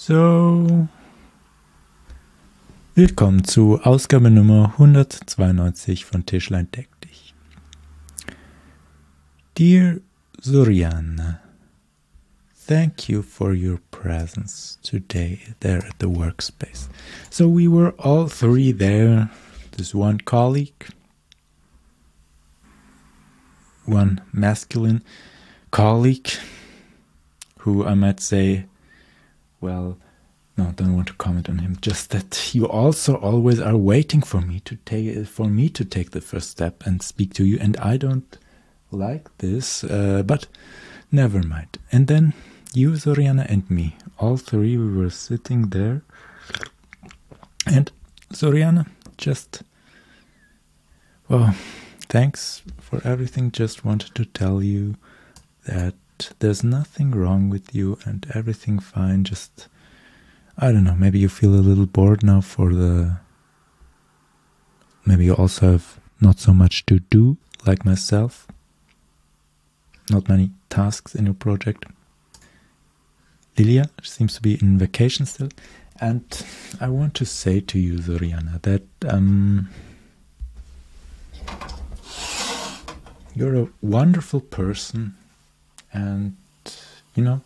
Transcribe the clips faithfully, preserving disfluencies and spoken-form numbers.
So, willkommen zu Ausgabe Nummer hundertzweiundneunzig von Tischlein deck dich. Dear Zoriana, thank you for your presence today there at the workspace. So we were all three there, this one colleague, one masculine colleague, who I might say, well, no, don't want to comment on him. Just that you also always are waiting for me to take for me to take the first step and speak to you, and I don't like this. Uh, but never mind. And then you, Zoriana, and me, all three, we were sitting there, and Zoriana, just well, thanks for everything. Just wanted to tell you that there's nothing wrong with you and everything fine. Just, I don't know, maybe you feel a little bored now for the... Maybe you also have not so much to do, like myself. Not many tasks in your project. Lilia seems to be in vacation still. And I want to say to you, Zoriana, that um, you're a wonderful person. And, you know,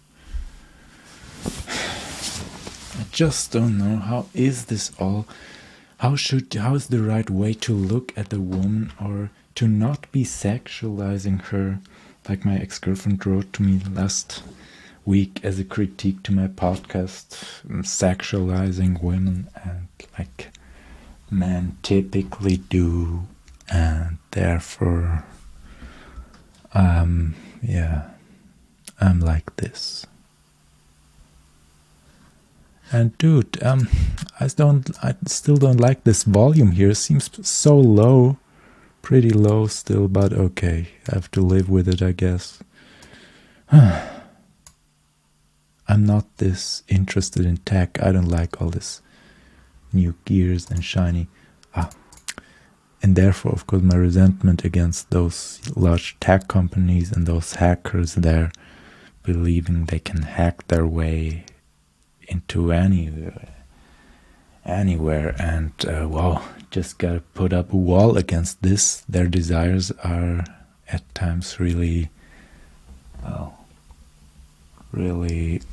I just don't know, how is this all, how should, how is the right way to look at a woman, or to not be sexualizing her, like my ex-girlfriend wrote to me last week as a critique to my podcast, sexualizing women, and like men typically do, and therefore, um, yeah. I'm like this. And dude, um, I don't, I still don't like this volume here. It seems so low, pretty low still, but okay, I have to live with it, I guess. I'm not this interested in tech. I don't like all this new gears and shiny. Ah, and therefore, of course, my resentment against those large tech companies and those hackers there, believing they can hack their way into any anywhere, and uh, wow, just gotta put up a wall against this. Their desires are at times really, well, really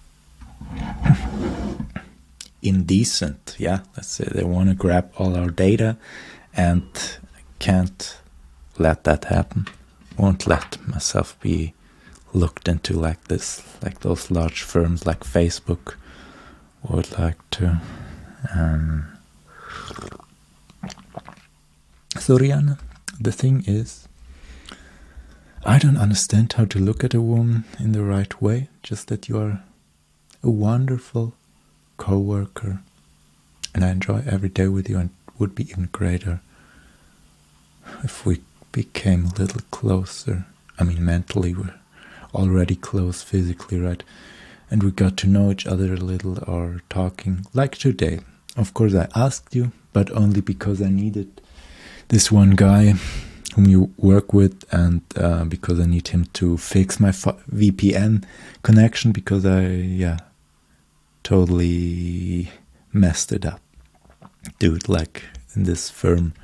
indecent. Yeah, let's say they want to grab all our data, and can't let that happen. Won't let myself be looked into like this, like those large firms like Facebook would like to. Um, so Rihanna, the thing is, I don't understand how to look at a woman in the right way, just that you are a wonderful co-worker, and I enjoy every day with you, and it would be even greater if we became a little closer. I mean, mentally we're already close, physically, right? And we got to know each other a little, or talking like today. Of course I asked you, but only because I needed this one guy whom you work with, and uh, because I need him to fix my V P N connection, because I yeah totally messed it up, dude. Like in this firm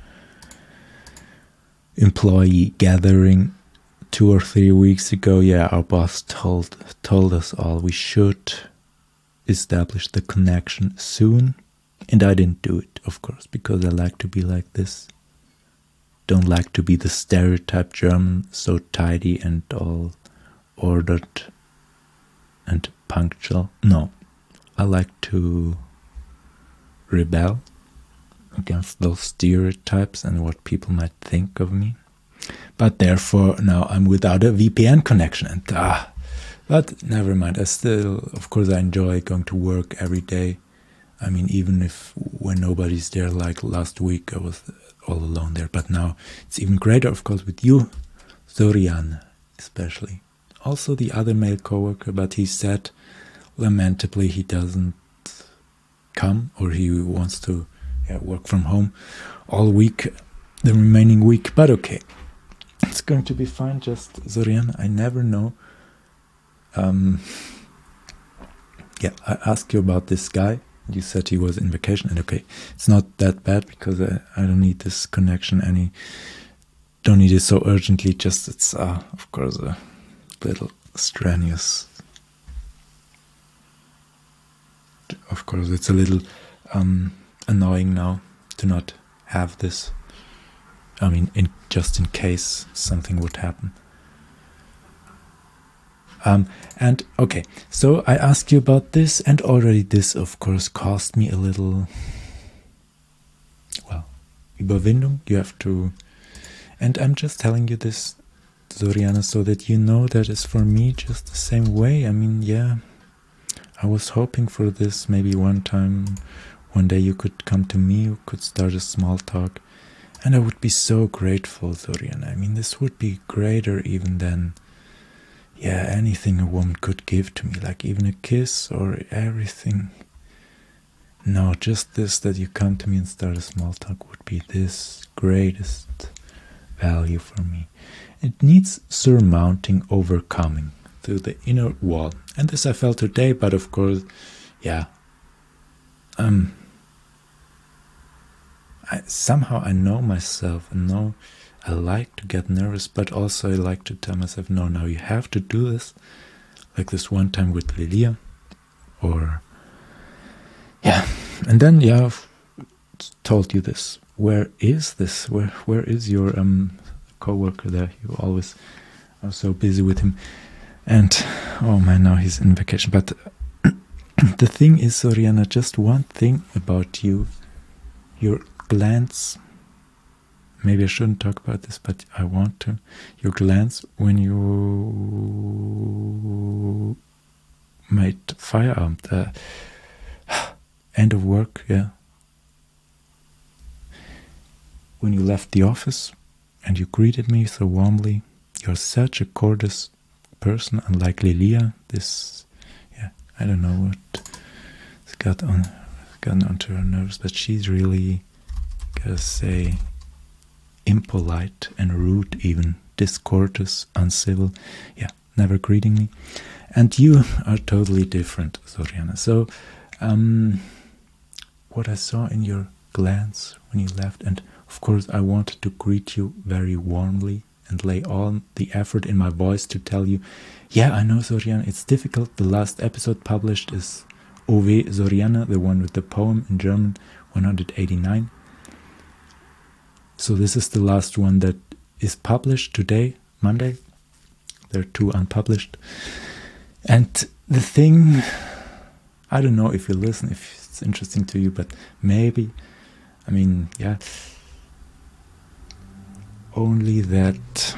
employee gathering two or three weeks ago, yeah, our boss told told us all we should establish the connection soon, and I didn't do it, of course, because I like to be like this. Don't like to be the stereotype German, so tidy and all ordered and punctual. No, I like to rebel against those stereotypes and what people might think of me. But therefore, now I'm without a V P N connection, and ah, but never mind. I still, of course, I enjoy going to work every day. I mean, even if when nobody's there, like last week, I was all alone there. But now it's even greater, of course, with you, Zoriana, especially. Also the other male coworker, but he said, lamentably, he doesn't come, or he wants to yeah, work from home all week, the remaining week. But okay. It's going to be fine. Just, Zoriana, I never know um, yeah, I asked you about this guy. You said he was in vacation, and okay, it's not that bad because I, I don't need this connection any. Don't need it so urgently. Just it's uh, of course a little strenuous. Of course, it's a little um, annoying now to not have this. I mean, in just in case something would happen. Um, and okay, so I asked you about this, and already this, of course, cost me a little. Well, Überwindung. You have to, and I'm just telling you this, Zoriana, so that you know that it's for me just the same way. I mean, yeah, I was hoping for this. Maybe one time, one day you could come to me, you could start a small talk, and I would be so grateful, Zoriana. I mean, this would be greater even than. Yeah, anything a woman could give to me, like even a kiss or everything. No, just this, that you come to me and start a small talk would be this greatest value for me. It needs surmounting, overcoming through the inner wall. And this I felt today, but of course, yeah. Um, I, somehow I know myself and know I like to get nervous, but also I like to tell myself, no, now you have to do this. Like this one time with Lilia. Or, yeah. And then, yeah, I've told you this. Where is this? Where Where is your um co-worker there? You always are so busy with him. And, oh man, now he's in vacation. But the thing is, Zoriana, just one thing about you. Your glance. Maybe I shouldn't talk about this, but I want to. Your glance when you made Feierabend, uh, end of work, yeah. When you left the office and you greeted me so warmly, you're such a gorgeous person, unlike Lilia. This, yeah, I don't know what it's got on, gotten onto her nerves, but she's really, gotta say, impolite and rude, even discourteous, uncivil, yeah, never greeting me. And you are totally different, Zoriana. So, um, what I saw in your glance when you left, and of course I wanted to greet you very warmly and lay all the effort in my voice to tell you, yeah, I know, Zoriana, it's difficult. The last episode published is Ove Zoriana, the one with the poem in German, one hundred eighty-nine. So this is the last one that is published today, Monday. There are two unpublished. And the thing, I don't know if you listen, if it's interesting to you, but maybe, I mean, yeah, only that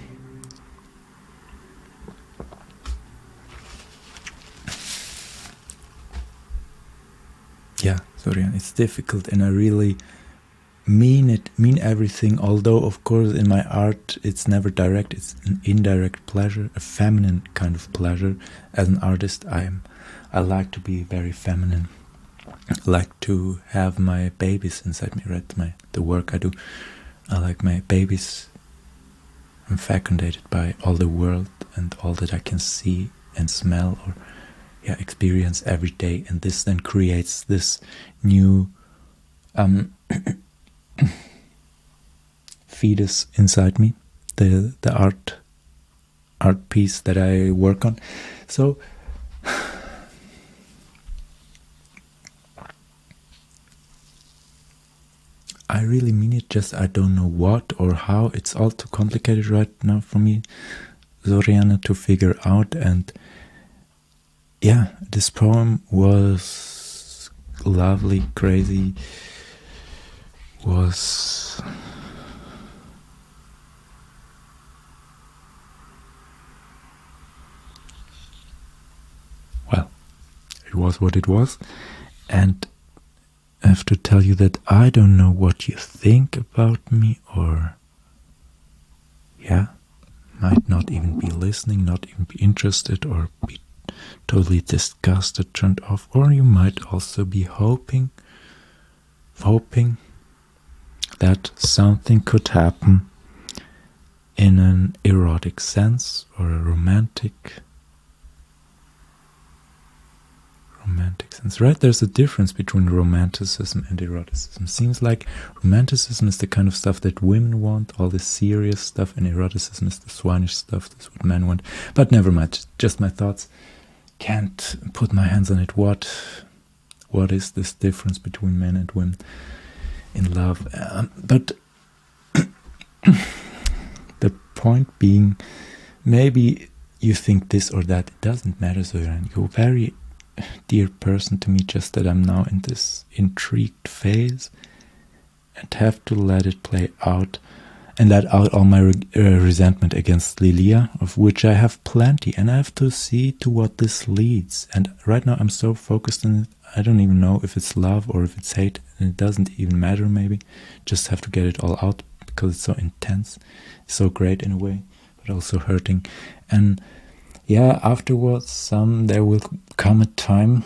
yeah, sorry, it's difficult, and I really mean it, mean everything, although of course in my art it's never direct, it's an indirect pleasure, a feminine kind of pleasure. As an artist, I'm I like to be very feminine. I like to have my babies inside me, right? My the work I do, I like my babies. I'm fecundated by all the world and all that I can see and smell or yeah experience every day, and this then creates this new um fetus inside me, the the art art piece that I work on. So I really mean it, just I don't know what or how. It's all too complicated right now for me, Zoriana, to figure out. And yeah, this poem was lovely, crazy, was well, it was what it was. And I have to tell you that I don't know what you think about me, or yeah, might not even be listening, not even be interested, or be totally disgusted, turned off, or you might also be hoping, hoping that something could happen in an erotic sense or a romantic sense, right? There's a difference between romanticism and eroticism. Seems like romanticism is the kind of stuff that women want, all this serious stuff, and eroticism is the swinish stuff, that's what men want. But never mind, just my thoughts. Can't put my hands on it. What, what is this difference between men and women in love? Um, but the point being, maybe you think this or that, it doesn't matter, Zoran. You're a very dear person to me, just that I'm now in this intrigued phase and have to let it play out and let out all my re uh, resentment against Lilia, of which I have plenty, and I have to see to what this leads. And right now I'm so focused on it, I don't even know if it's love or if it's hate, and it doesn't even matter maybe. Just have to get it all out because it's so intense, so great in a way, but also hurting. And yeah, afterwards, some there will come a time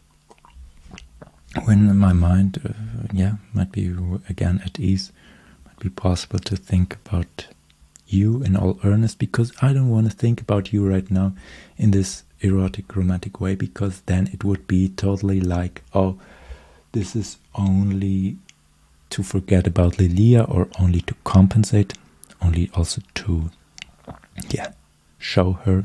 when my mind, uh, yeah, might be again at ease, might be possible to think about you in all earnest, because I don't want to think about you right now in this erotic, romantic way, because then it would be totally like, oh, this is only to forget about Lilia, or only to compensate, only also to, yeah, show her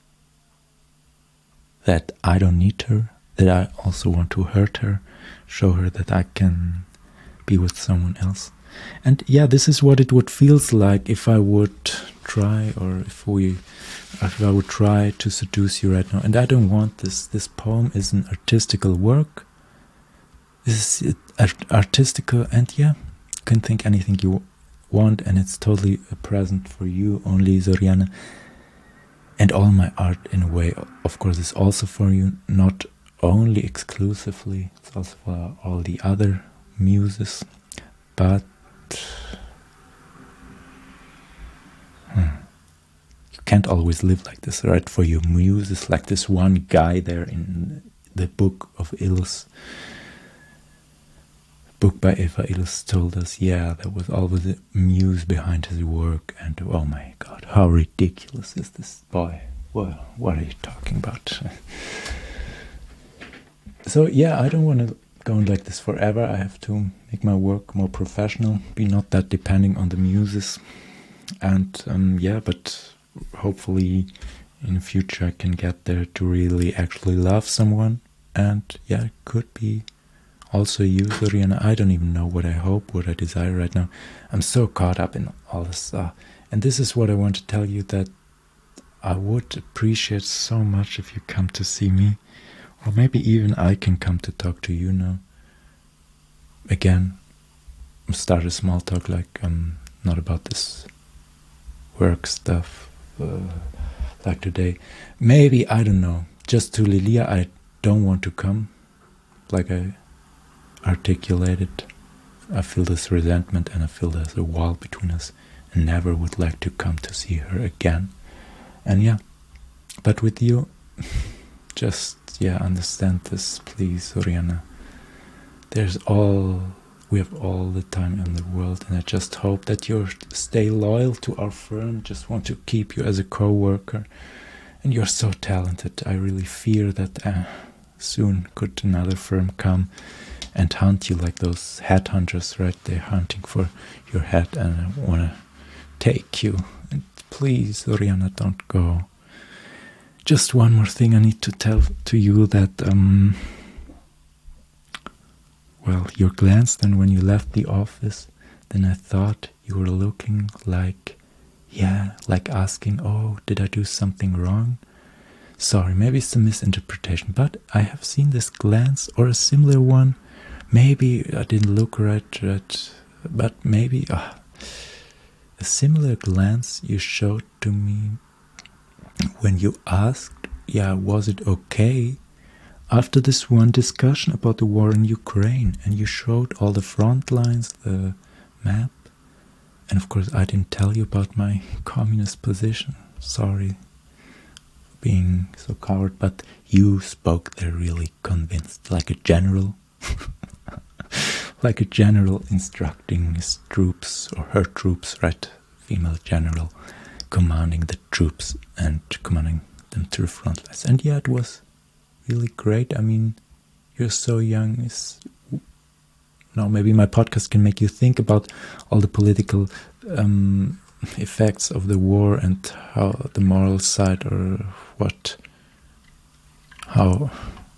that I don't need her, that I also want to hurt her, show her that I can be with someone else. And yeah, this is what it would feels like if I would try, or if we, if I would try to seduce you right now. And I don't want this. This poem is an artistical work. This is art artistical, and yeah, you can think anything you want, and it's totally a present for you only, Zoriana. And all my art, in a way, of course, is also for you, not only exclusively, it's also for all the other muses, but hmm, you can't always live like this, right? For your muses, like this one guy there in the book of Ills, book by Eva Ills told us, yeah, there was always a muse behind his work, and oh my god, how ridiculous is this boy? Well, what are you talking about? So yeah, I don't want to go on like this forever. I have to make my work more professional, be not that depending on the muses, and um, yeah, but hopefully in the future I can get there to really actually love someone, and yeah, it could be also you, Zoriana. I don't even know what I hope, what I desire right now. I'm so caught up in all this. Uh, and this is what I want to tell you, that I would appreciate so much if you come to see me. Or maybe even I can come to talk to you now. Again, start a small talk, like um, not about this work stuff uh, like today. Maybe, I don't know, just to Lilia I don't want to come, like I articulated. I feel this resentment, and I feel there's a wall between us, and never would like to come to see her again. And yeah, but with you, just yeah, understand this, please, Zoriana. There's all, we have all the time in the world, and I just hope that you stay loyal to our firm. Just want to keep you as a co-worker, and you're so talented. I really fear that uh, soon could another firm come and hunt you like those headhunters, right? They're hunting for your head, and I want to take you. And please, Zoriana, don't go. Just one more thing I need to tell to you, that, um, well, your glance then when you left the office, then I thought you were looking like, yeah, like asking, oh, did I do something wrong? Sorry, maybe it's a misinterpretation, but I have seen this glance, or a similar one. Maybe I didn't look right, right but maybe uh, a similar glance you showed to me when you asked, yeah, was it okay, after this one discussion about the war in Ukraine, and you showed all the front lines, the map, and of course I didn't tell you about my communist position. Sorry for being so coward, but you spoke there really convinced, like a general. Like a general instructing his troops, or her troops, right? Female general commanding the troops and commanding them to the front lines. And yeah, it was really great. I mean, you're so young. Is no, maybe my podcast can make you think about all the political um, effects of the war and how the moral side, or what, how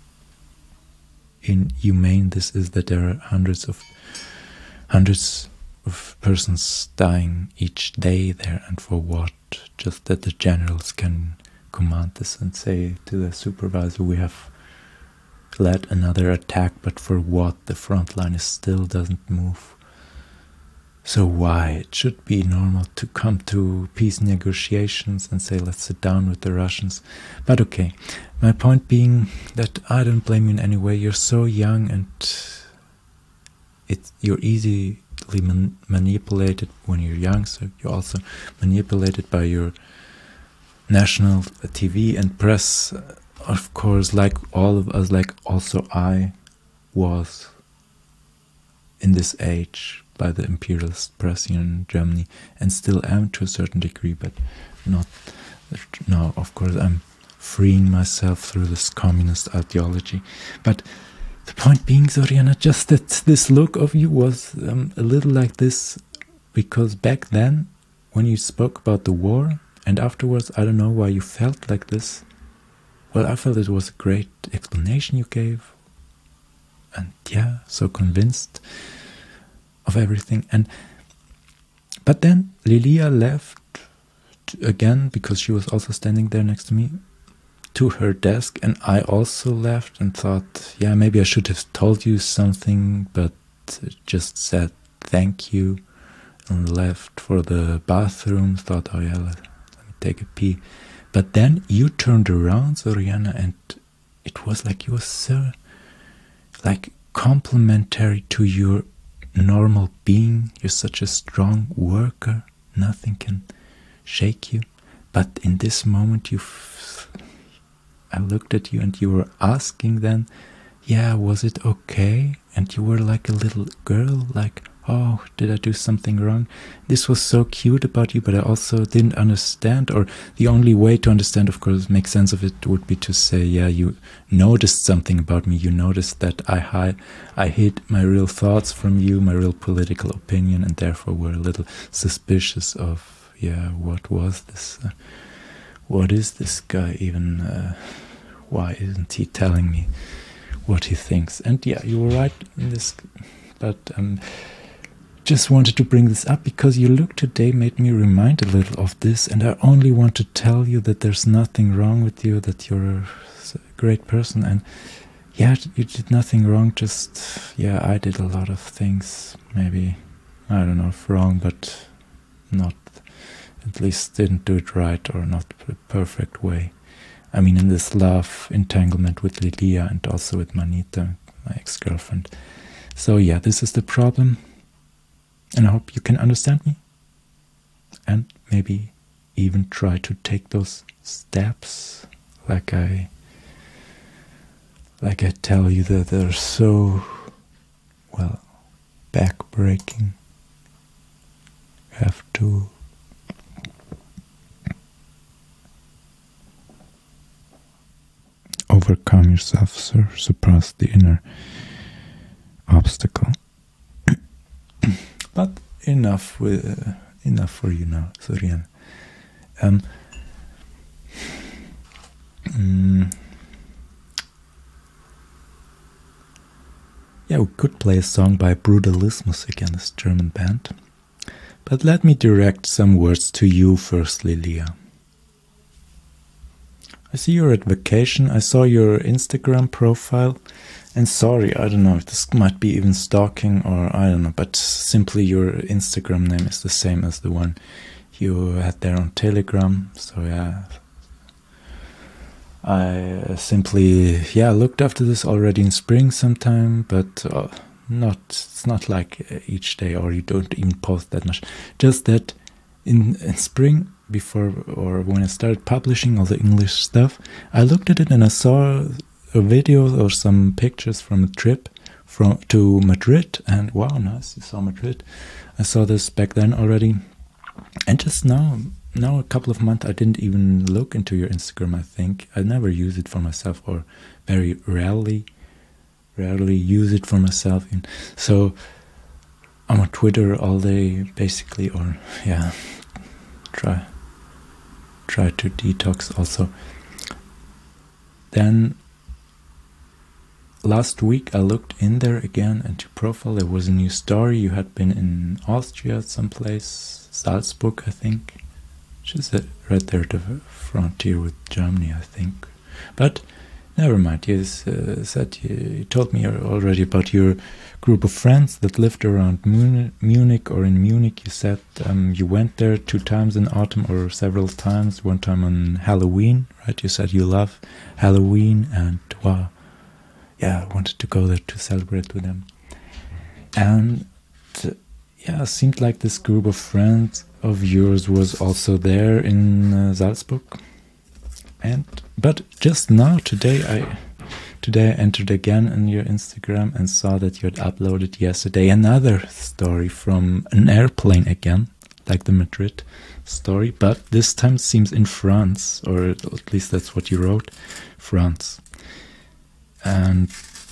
inhumane this is, that there are hundreds of hundreds of persons dying each day there, and for what? Just that the generals can command this and say to the supervisor, we have led another attack, but for what? The front line is still doesn't move. So why? It should be normal to come to peace negotiations and say, let's sit down with the Russians. But okay, my point being that I don't blame you in any way. You're so young, and it's, you're easily man manipulated when you're young, so you're also manipulated by your national T V and press, of course, like all of us, like also I was in this age by the imperialist press here in Germany, and still am to a certain degree, but not now. Of course, I'm freeing myself through this communist ideology. But the point being, Zoriana, just that this look of you was um, a little like this, because back then, when you spoke about the war, and afterwards, I don't know why you felt like this. Well, I felt it was a great explanation you gave, and yeah, so convinced of everything. And but then Lilia left again, because she was also standing there next to me, to her desk, and I also left and thought, yeah, maybe I should have told you something, but just said thank you and left for the bathroom. Thought, oh yeah, let, let me take a pee. But then you turned around, Zoriana, and it was like you were so like complimentary to your normal being. You're such a strong worker, nothing can shake you. But in this moment, you f I looked at you, and you were asking then, yeah, was it okay? And you were like a little girl, like, oh, did I do something wrong? This was so cute about you, but I also didn't understand, or the only way to understand, of course, make sense of it, would be to say, yeah, you noticed something about me. You noticed that I hide, I hid my real thoughts from you, my real political opinion, and therefore were a little suspicious of, yeah, what was this? Uh, what is this guy even? Uh, why isn't he telling me what he thinks? And yeah, you were right in this, but um, just wanted to bring this up because your look today made me remind a little of this, and I only want to tell you that there's nothing wrong with you, that you're a great person, and yeah, you did nothing wrong, just, yeah, I did a lot of things, maybe, I don't know if wrong, but not, at least didn't do it right, or not a perfect way. I mean, in this love entanglement with Lilia and also with Manita, my ex-girlfriend. So yeah, this is the problem. And I hope you can understand me. And maybe even try to take those steps like I like I tell you, that they're so, well, back-breaking. You have to overcome yourself, sir, surpass the inner obstacle. But enough with uh, enough for you now, Zoriana. Um, mm, yeah, we could play a song by Brutalismus again, this German band. But let me direct some words to you first, Lilia. I see you're at vacation. I saw your Instagram profile. And sorry, I don't know, this might be even stalking, or I don't know, but simply your Instagram name is the same as the one you had there on Telegram. So yeah, I simply, yeah, looked after this already in spring sometime, but uh, not, it's not like each day, or you don't even post that much. Just that in, in spring, before, or when I started publishing all the English stuff, I looked at it and I saw a video or some pictures from a trip from to Madrid, and wow, nice, you saw Madrid. I saw this back then already, and just now, now a couple of months, I didn't even look into your Instagram. I think I never use it for myself, or very rarely. rarely use it for myself. And so I'm on Twitter all day, basically, or yeah, try try to detox also. Then last week I looked in there again into profile. There was a new story. You had been in Austria someplace, Salzburg, I think, which is right there at the frontier with Germany, I think. But never mind. You uh, said you, you told me already about your group of friends that lived around Munich or in Munich. You said um, you went there two times in autumn or several times. One time on Halloween, right? You said you love Halloween, and wow, yeah, I wanted to go there to celebrate with them. And uh, yeah, it seemed like this group of friends of yours was also there in uh, Salzburg. And but just now, today, I today I entered again in your Instagram and saw that you had uploaded yesterday another story from an airplane again, like the Madrid story, but this time seems in France, or at least that's what you wrote, France. And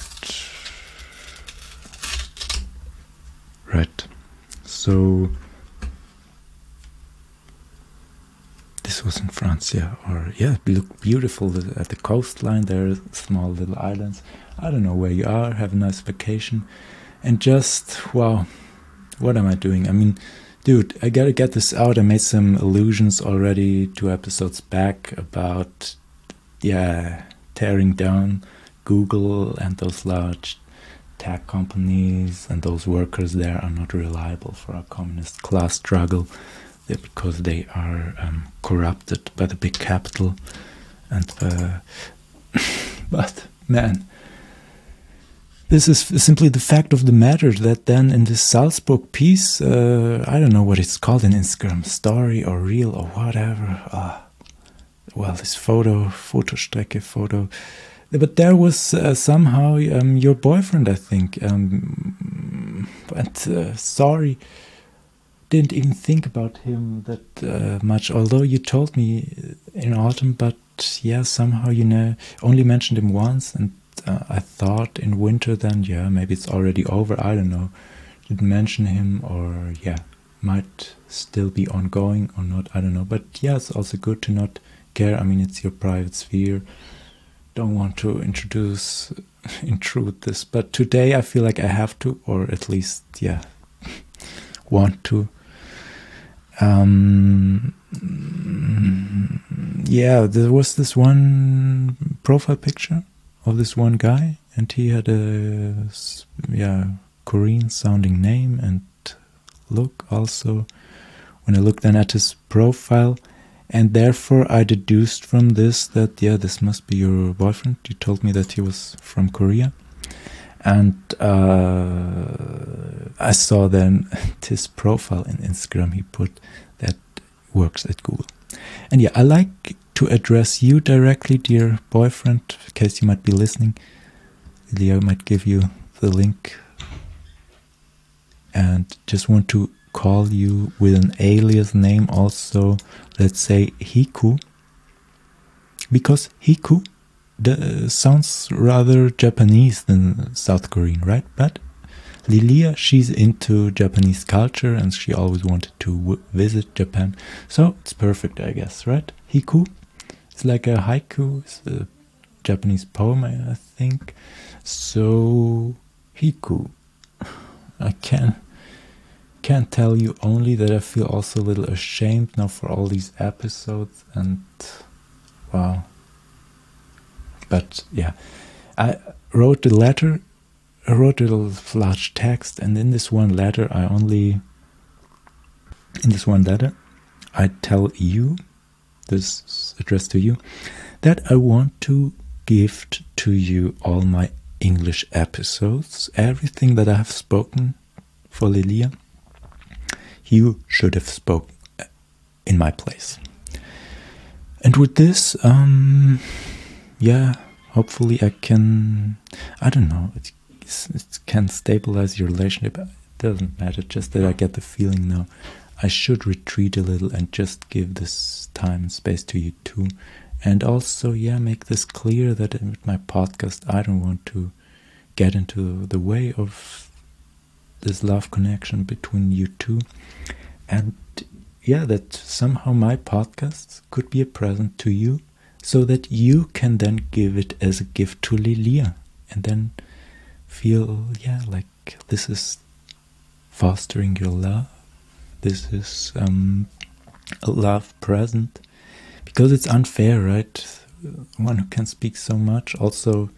right, so this was in France, yeah, or yeah, it looked beautiful at the coastline. There are small little islands. I don't know where you are. Have a nice vacation, and just wow, what am I doing? I mean, dude, I gotta get this out. I made some allusions already two episodes back about yeah, tearing down Google and those large tech companies, and those workers there are not reliable for our communist class struggle, because they are um, corrupted by the big capital. And uh, but man, this is simply the fact of the matter that then in this Salzburg piece, uh, I don't know what it's called in Instagram, story or reel or whatever. Uh, well, this photo, Fotostrecke photo. But there was uh, somehow um, your boyfriend, I think. Um, but uh, sorry, didn't even think about him that uh, much. Although you told me in autumn, but yeah, somehow you know only mentioned him once, and uh, I thought in winter then yeah maybe it's already over. I don't know. Didn't mention him, or yeah, might still be ongoing or not. I don't know. But yeah, it's also good to not care. I mean, it's your private sphere. Don't want to introduce intrude this, but today I feel like I have to, or at least yeah want to. Um yeah, there was this one profile picture of this one guy, and he had a yeah Korean sounding name and look also. When I looked then at his profile, and therefore I deduced from this that yeah, this must be your boyfriend. You told me that he was from Korea, and uh, I saw then his profile in Instagram he put that works at Google. And yeah, I like to address you directly, dear boyfriend, in case you might be listening. Leo might give you the link, and just want to call you with an alias name also. Let's say Hiku, because Hiku the, sounds rather Japanese than South Korean, right? But Lilia, she's into Japanese culture and she always wanted to w visit Japan, so it's perfect, I guess, right? Hiku, it's like a haiku, it's a Japanese poem, I think. So Hiku, I can can't tell you only that I feel also a little ashamed now for all these episodes, and wow. But yeah, I wrote a letter, I wrote a little large text, and in this one letter I only, in this one letter I tell you, this is addressed to you, that I want to gift to you all my English episodes, everything that I have spoken for Lilia. You should have spoken in my place. And with this, um, yeah, hopefully I can, I don't know, it, it can stabilize your relationship. It doesn't matter, just that I get the feeling now I should retreat a little and just give this time and space to you too. And also, yeah, make this clear that with my podcast I don't want to get into the way of this love connection between you two. And yeah, that somehow my podcasts could be a present to you, so that you can then give it as a gift to Lilia, and then feel, yeah, like this is fostering your love. This is um, a love present. Because it's unfair, right? One who can speak so much. Also,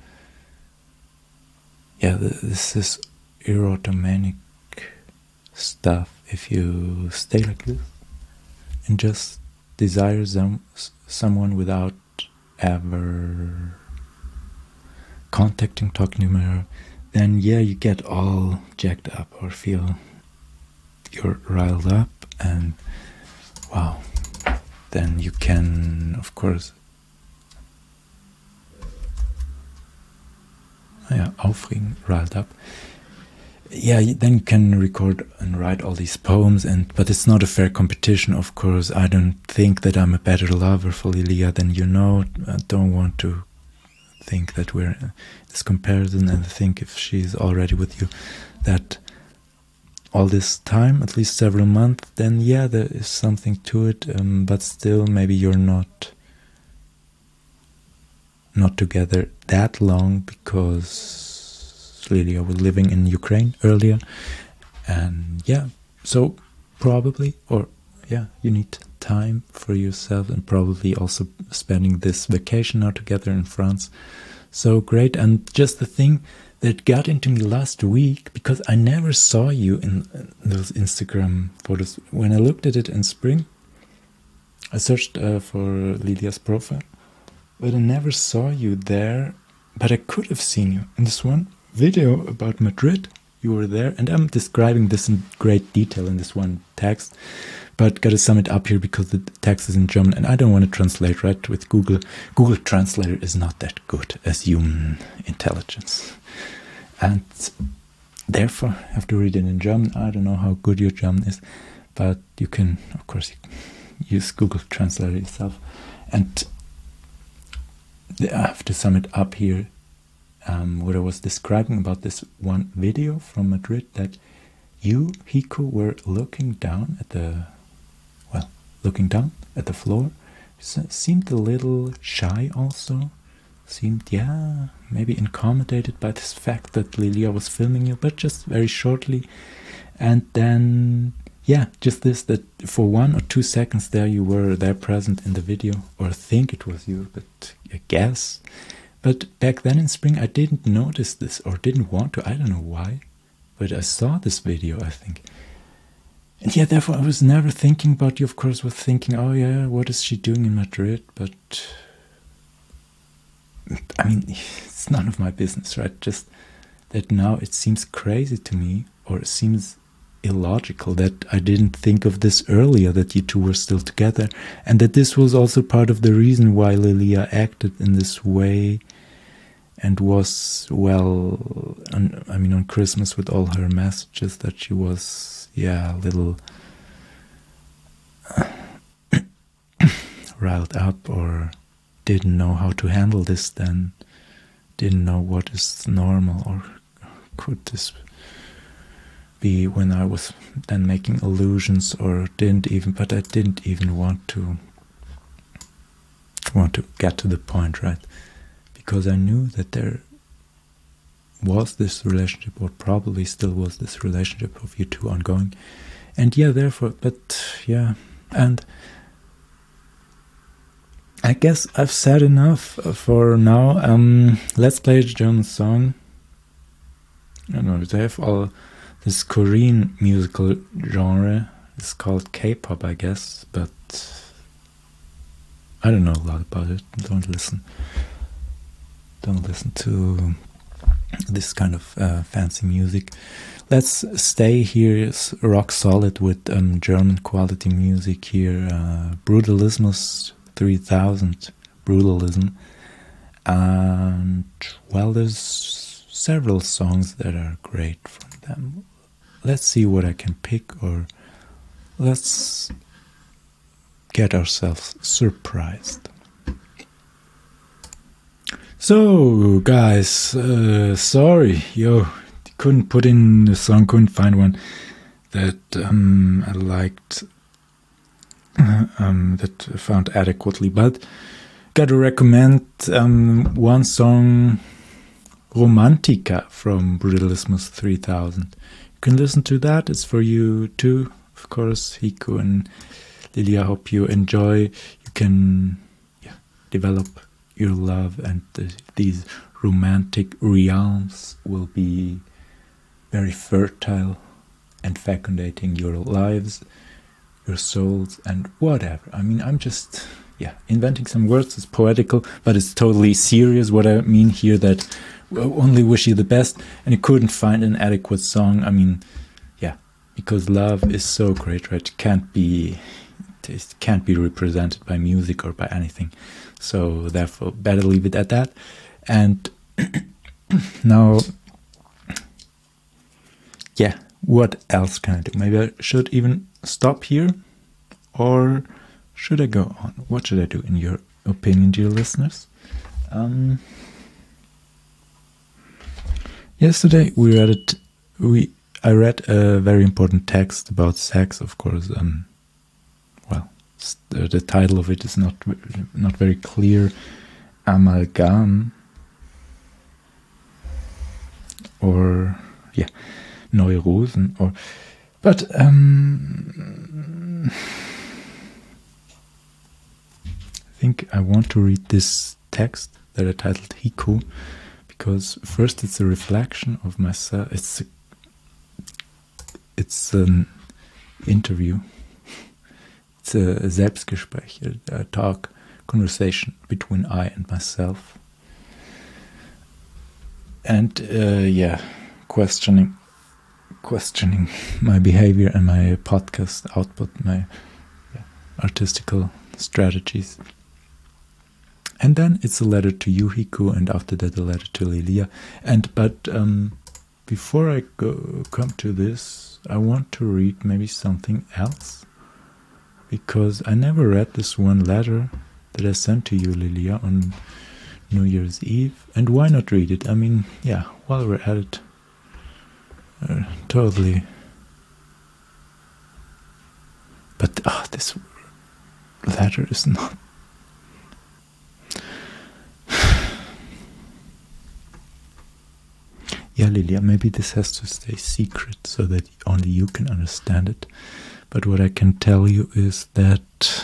yeah, this is erotomanic stuff. If you stay like this and just desire some, someone without ever contacting, talking to her, then yeah, you get all jacked up or feel you're riled up, and wow, then you can, of course, yeah, aufregen, riled up. Yeah, then you can record and write all these poems, and but it's not a fair competition, of course. I don't think that I'm a better lover for Lilia than you know. I don't want to think that we're in this comparison, and I think if she's already with you that all this time, at least several months, then yeah, there is something to it, um, but still maybe you're not not together that long, because Lilia was living in Ukraine earlier, and yeah, so probably, or yeah, you need time for yourself, and probably also spending this vacation now together in France. So great. And just the thing that got into me last week, because I never saw you in those Instagram photos. When I looked at it in spring, I searched uh, for Lilia's profile, but I never saw you there. But I could have seen you in this one video about Madrid. You were there, and I'm describing this in great detail in this one text, but gotta sum it up here because the text is in German and I don't want to translate, right, with Google. Google Translator is not that good as human intelligence, and therefore I have to read it in German. I don't know how good your German is, but you can, of course, use Google Translator yourself. And I have to sum it up here. Um, what I was describing about this one video from Madrid, that you, Hiko, were looking down at the, well, looking down at the floor. So seemed a little shy also. Seemed, yeah, maybe intimidated by this fact that Lilia was filming you, but just very shortly. And then, yeah, just this, that for one or two seconds there you were there present in the video, or I think it was you, but I guess. But back then in spring I didn't notice this, or didn't want to, I don't know why, but I saw this video, I think. And yeah, therefore I was never thinking about you, of course, was thinking, oh yeah, what is she doing in Madrid? But, I mean, it's none of my business, right? Just that now it seems crazy to me, or it seems illogical that I didn't think of this earlier, that you two were still together, and that this was also part of the reason why Lilia acted in this way and was, well, on, I mean, on Christmas with all her messages, that she was, yeah, a little uh, riled up, or didn't know how to handle this then, didn't know what is normal, or could this be when I was then making allusions, or didn't even, but I didn't even want to want to get to the point, right? Because I knew that there was this relationship, or probably still was this relationship of you two ongoing. And yeah, therefore, but yeah, and I guess I've said enough for now. Um, let's play a German song. I don't know, they have all this Korean musical genre. It's called K-pop, I guess, but I don't know a lot about it. Don't listen. Don't listen to this kind of uh, fancy music. Let's stay here, it's rock solid with um, German quality music here. Uh, Brutalismus three thousand, Brutalism. And, well, there's several songs that are great from them. Let's see what I can pick, or let's get ourselves surprised. So, guys, uh, sorry, yo, couldn't put in the song, couldn't find one that um, I liked, uh, um, that I found adequately, but gotta recommend um, one song, Romantica from Brutalismus three thousand. You can listen to that, it's for you too, of course, Hiku and Lilia. Hope you enjoy. You can yeah, develop your love, and the, these romantic realms will be very fertile and fecundating your lives, your souls, and whatever. I mean, I'm just, yeah, inventing some words. It's poetical, but it's totally serious. What I mean here, that I only wish you the best, and you couldn't find an adequate song. I mean, yeah, because love is so great, right? It can't be, it can't be represented by music or by anything. So therefore, better leave it at that. And now, yeah, what else can I do? Maybe I should even stop here, or should I go on? What should I do in your opinion, dear listeners? Um, yesterday we read it. We I read a very important text about sex, of course. Um, well, the, the title of it is not not very clear. Amalgam, or yeah, Neurosen, or but um, I think I want to read this text that I titled Hiku, because first it's a reflection of myself. It's a, it's an interview. It's a, a Selbstgespräch, a, a talk, conversation between I and myself. And uh, yeah, questioning questioning my behavior and my podcast output, my yeah, artistical strategies. And then it's a letter to you, Hiku, and after that a letter to Lilia. And but um, before I go come to this, I want to read maybe something else, because I never read this one letter that I sent to you, Lilia, on New Year's Eve. And why not read it? I mean, yeah, while we're at it, uh, totally. But ah, oh, this letter is not. Yeah, Lilia, maybe this has to stay secret so that only you can understand it. But what I can tell you is that,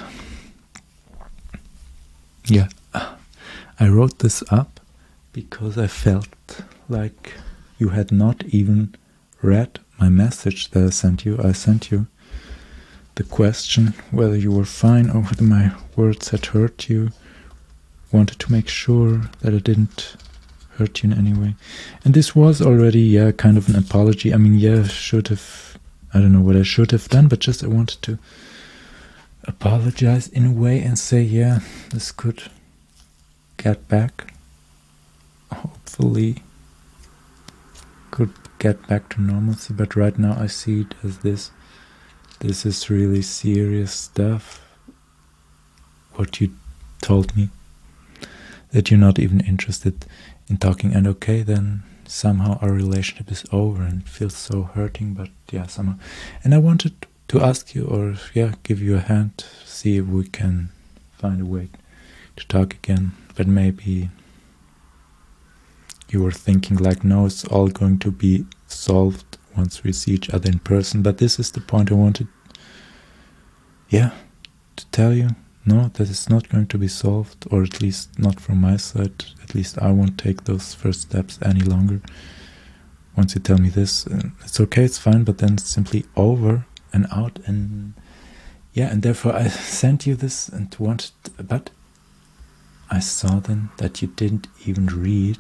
yeah, I wrote this up because I felt like you had not even read my message that I sent you. I sent you the question whether you were fine or whether my words had hurt you. Wanted to make sure that I didn't hurt you in any way. And this was already, yeah, kind of an apology. I mean, yeah, I should have, I don't know what I should have done, but just I wanted to apologize in a way and say, yeah, this could get back, hopefully could get back to normalcy. But right now I see it as this. This is really serious stuff, what you told me, that you're not even interested in talking, and okay, then somehow our relationship is over, and it feels so hurting, but yeah, somehow. And I wanted to ask you, or yeah, give you a hand, see if we can find a way to talk again. But maybe you were thinking like, no, it's all going to be solved once we see each other in person. But this is the point I wanted, yeah, to tell you. No, that is not going to be solved, or at least not from my side. At least I won't take those first steps any longer. Once you tell me this, uh, it's okay, it's fine, but then it's simply over and out. And yeah, and therefore I sent you this and wanted, but I saw then that you didn't even read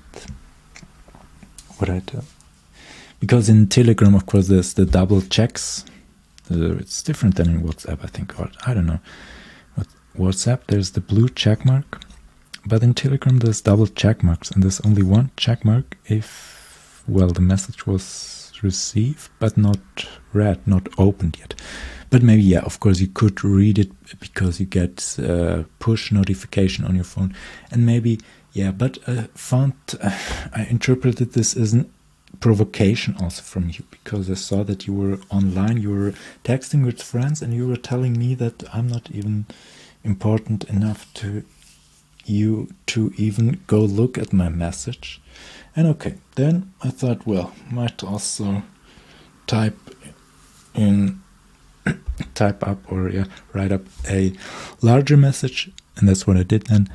what I tell. Because in Telegram, of course, there's the double checks. Uh, it's different than in WhatsApp, I think, or I don't know. WhatsApp, there's the blue check mark, but in Telegram there's double check marks, and there's only one check mark if, well, the message was received but not read, not opened yet. But maybe, yeah, of course you could read it because you get uh, push notification on your phone, and maybe Yeah, but I found uh, I interpreted this as a provocation also from you, because I saw that you were online, you were texting with friends, and you were telling me that I'm not even important enough to you to even go look at my message. And okay, then I thought, well, might also type in type up or yeah, write up a larger message, and that's what I did then.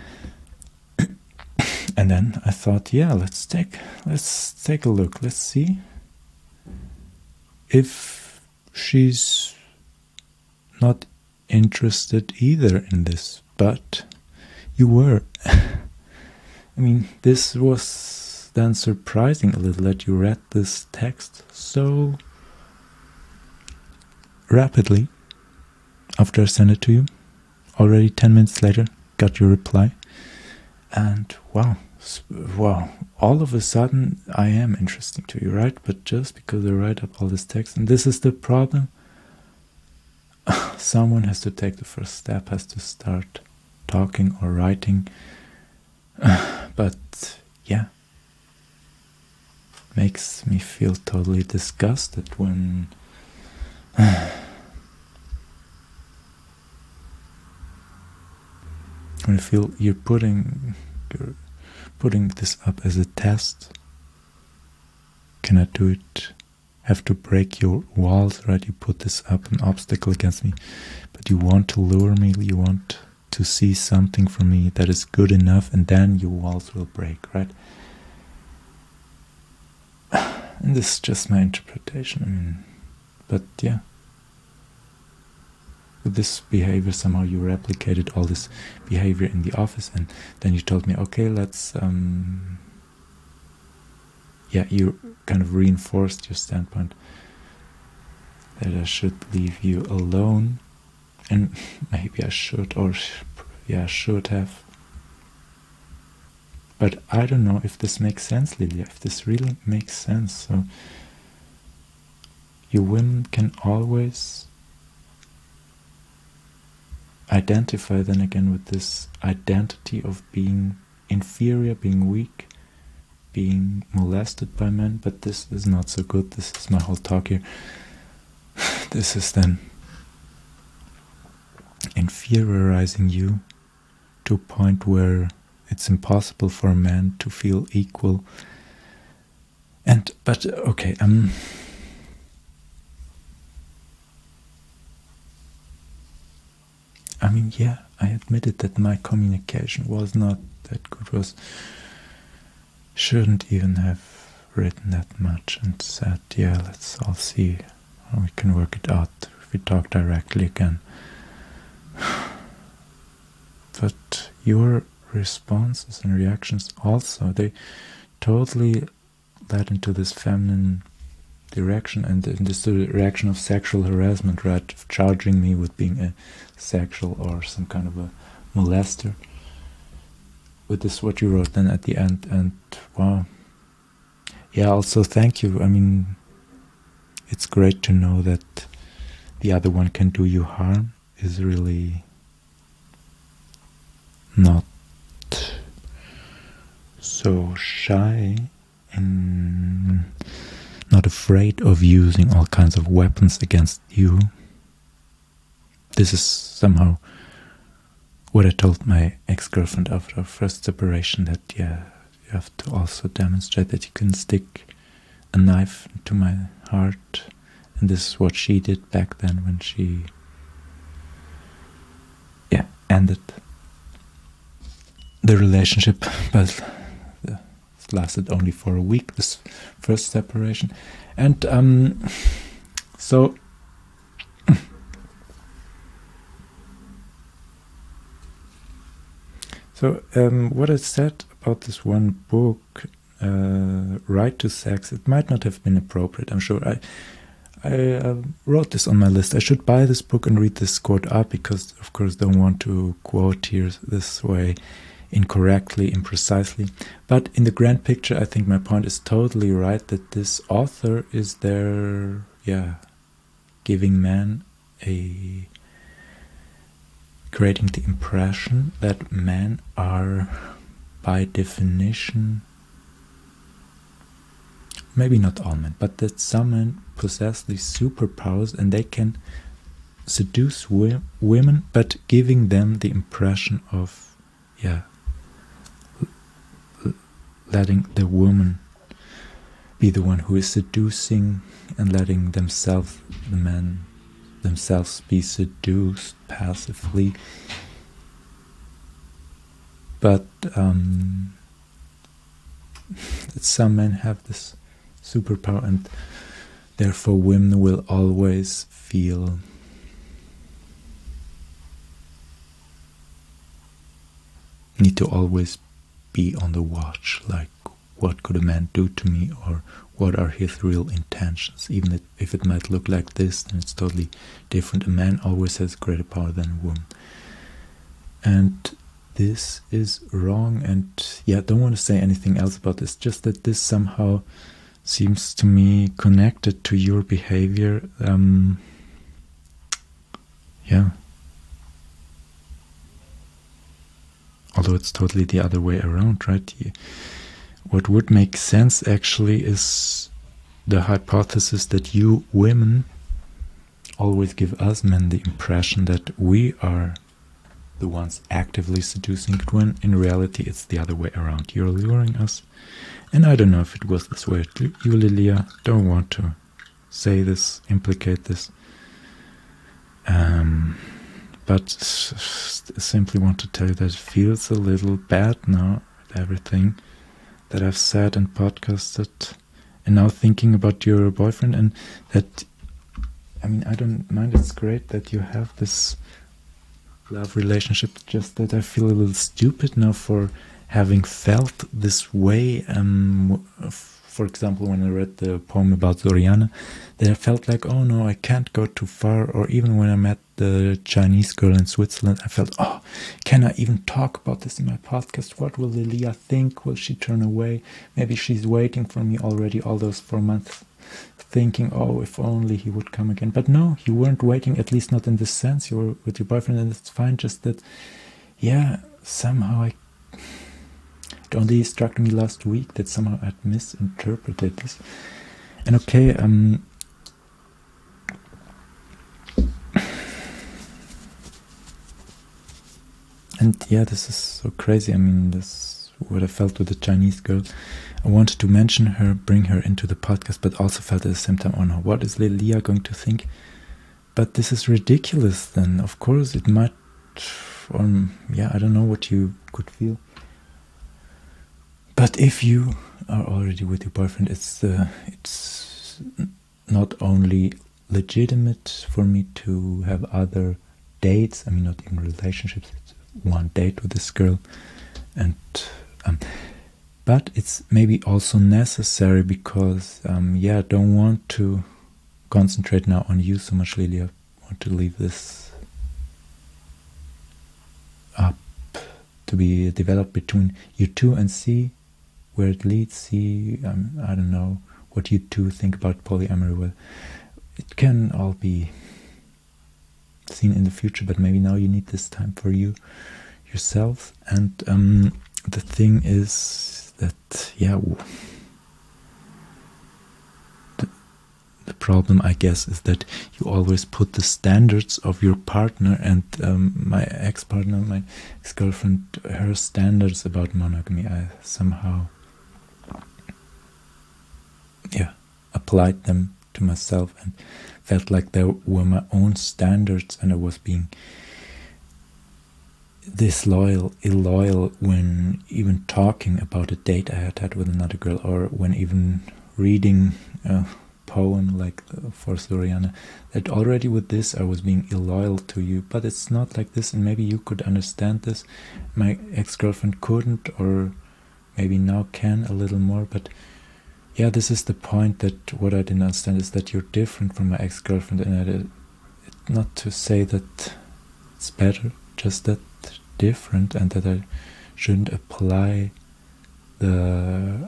And then I thought, yeah, let's take let's take a look. Let's see if she's not interested either in this. But you were. I mean, this was then surprising a little that you read this text so rapidly after I sent it to you. Already ten minutes later, got your reply. And wow, wow, all of a sudden I am interesting to you, right? But just because I write up all this text, and this is the problem, someone has to take the first step, has to start talking or writing. But yeah, makes me feel totally disgusted when when I feel you're putting you're putting this up as a test. Can I do it? Have to break your walls, right? You put this up, an obstacle against me, but you want to lure me, you want to see something from me that is good enough, and then your walls will break, right? And this is just my interpretation. I mean, but yeah, with this behavior, somehow you replicated all this behavior in the office, and then you told me, okay, let's, um, yeah, you kind of reinforced your standpoint that I should leave you alone, and maybe I should, or yeah, should have. But I don't know if this makes sense, Lilia, if this really makes sense. So you women can always identify then again with this identity of being inferior, being weak, being molested by men, but this is not so good. This is my whole talk here. This is then inferiorizing you to a point where it's impossible for a man to feel equal. And but okay, um I mean, yeah, I admitted that my communication was not that good, was shouldn't even have written that much and said, yeah, let's all see how we can work it out if we talk directly again. But your responses and reactions also, they totally led into this feminine direction, and in this direction of sexual harassment, right, of charging me with being a sexual or some kind of a molester. With this what you wrote then at the end, and wow, yeah, also thank you. I mean, it's great to know that the other one can do you harm, is really not so shy and not afraid of using all kinds of weapons against you. This is somehow what I told my ex-girlfriend after our first separation, that yeah, you have to also demonstrate that you can stick a knife into my heart, and this is what she did back then when she yeah ended the relationship, but it lasted only for a week, this first separation. And um, so so um, what I said about this one book, uh, Right to Sex, it might not have been appropriate. I'm sure I I uh, wrote this on my list. I should buy this book and read this quote up, because of course don't want to quote here this way incorrectly, imprecisely. But in the grand picture, I think my point is totally right, that this author is there, yeah, giving men a, creating the impression that men are by definition, maybe not all men, but that some men possess these superpowers and they can seduce wi women, but giving them the impression of, yeah, letting the woman be the one who is seducing and letting themselves, the men themselves, be seduced passively. But um, some men have this superpower, and therefore women will always feel need to always be on the watch, like what could a man do to me, or what are his real intentions. Even if it might look like this, then it's totally different. A man always has greater power than a woman, and this is wrong. And yeah, I don't want to say anything else about this, just that this somehow seems to me connected to your behavior. Um, yeah. Although it's totally the other way around, right? What would make sense actually is the hypothesis that you women always give us men the impression that we are the ones actively seducing it, when in reality it's the other way around. You're luring us. And I don't know if it was this way. You, Lilia, don't want to say this, implicate this. Um... But simply want to tell you that it feels a little bad now with everything that I've said and podcasted, and now thinking about your boyfriend, and that, I mean, I don't mind, it's great that you have this love relationship, just that I feel a little stupid now for having felt this way. Um, for example, when I read the poem about Zoriana, that I felt like, oh no, I can't go too far. Or even when I met the Chinese girl in Switzerland, I felt, oh, can I even talk about this in my podcast? What will Lilia think? Will she turn away? Maybe she's waiting for me already all those four months, thinking, oh, if only he would come again. But no, you weren't waiting, at least not in this sense. You were with your boyfriend, and it's fine. Just that, yeah, somehow I... It only struck me last week that somehow I'd misinterpreted this. And okay, um... and yeah, this is so crazy. I mean, this what I felt with the Chinese girl. I wanted to mention her, bring her into the podcast, but also felt at the same time, oh no, what is Lilia going to think? But this is ridiculous then. Of course, it might... Or, yeah, I don't know what you could feel. But if you are already with your boyfriend, it's uh, it's not only legitimate for me to have other dates. I mean, not even relationships. It's one date with this girl, and um, but it's maybe also necessary because um, yeah, I don't want to concentrate now on you so much, Lilia. I want to leave this up to be developed between you two and see where it leads. See, um, I don't know what you two think about polyamory. Well, it can all be seen in the future, but maybe now you need this time for you yourself. And um, the thing is that, yeah, the, the problem, I guess, is that you always put the standards of your partner, and um, my ex-partner, my ex-girlfriend, her standards about monogamy, I somehow yeah, applied them to myself and felt like they were my own standards, and I was being disloyal, illoyal when even talking about a date I had had with another girl, or when even reading a poem like uh, for Zoriana. That already with this I was being illoyal to you, but it's not like this, and maybe you could understand this. My ex-girlfriend couldn't, or maybe now can a little more, but yeah, this is the point, that what I didn't understand is that you're different from my ex-girlfriend, and I did, not to say that it's better, just that different, and that I shouldn't apply the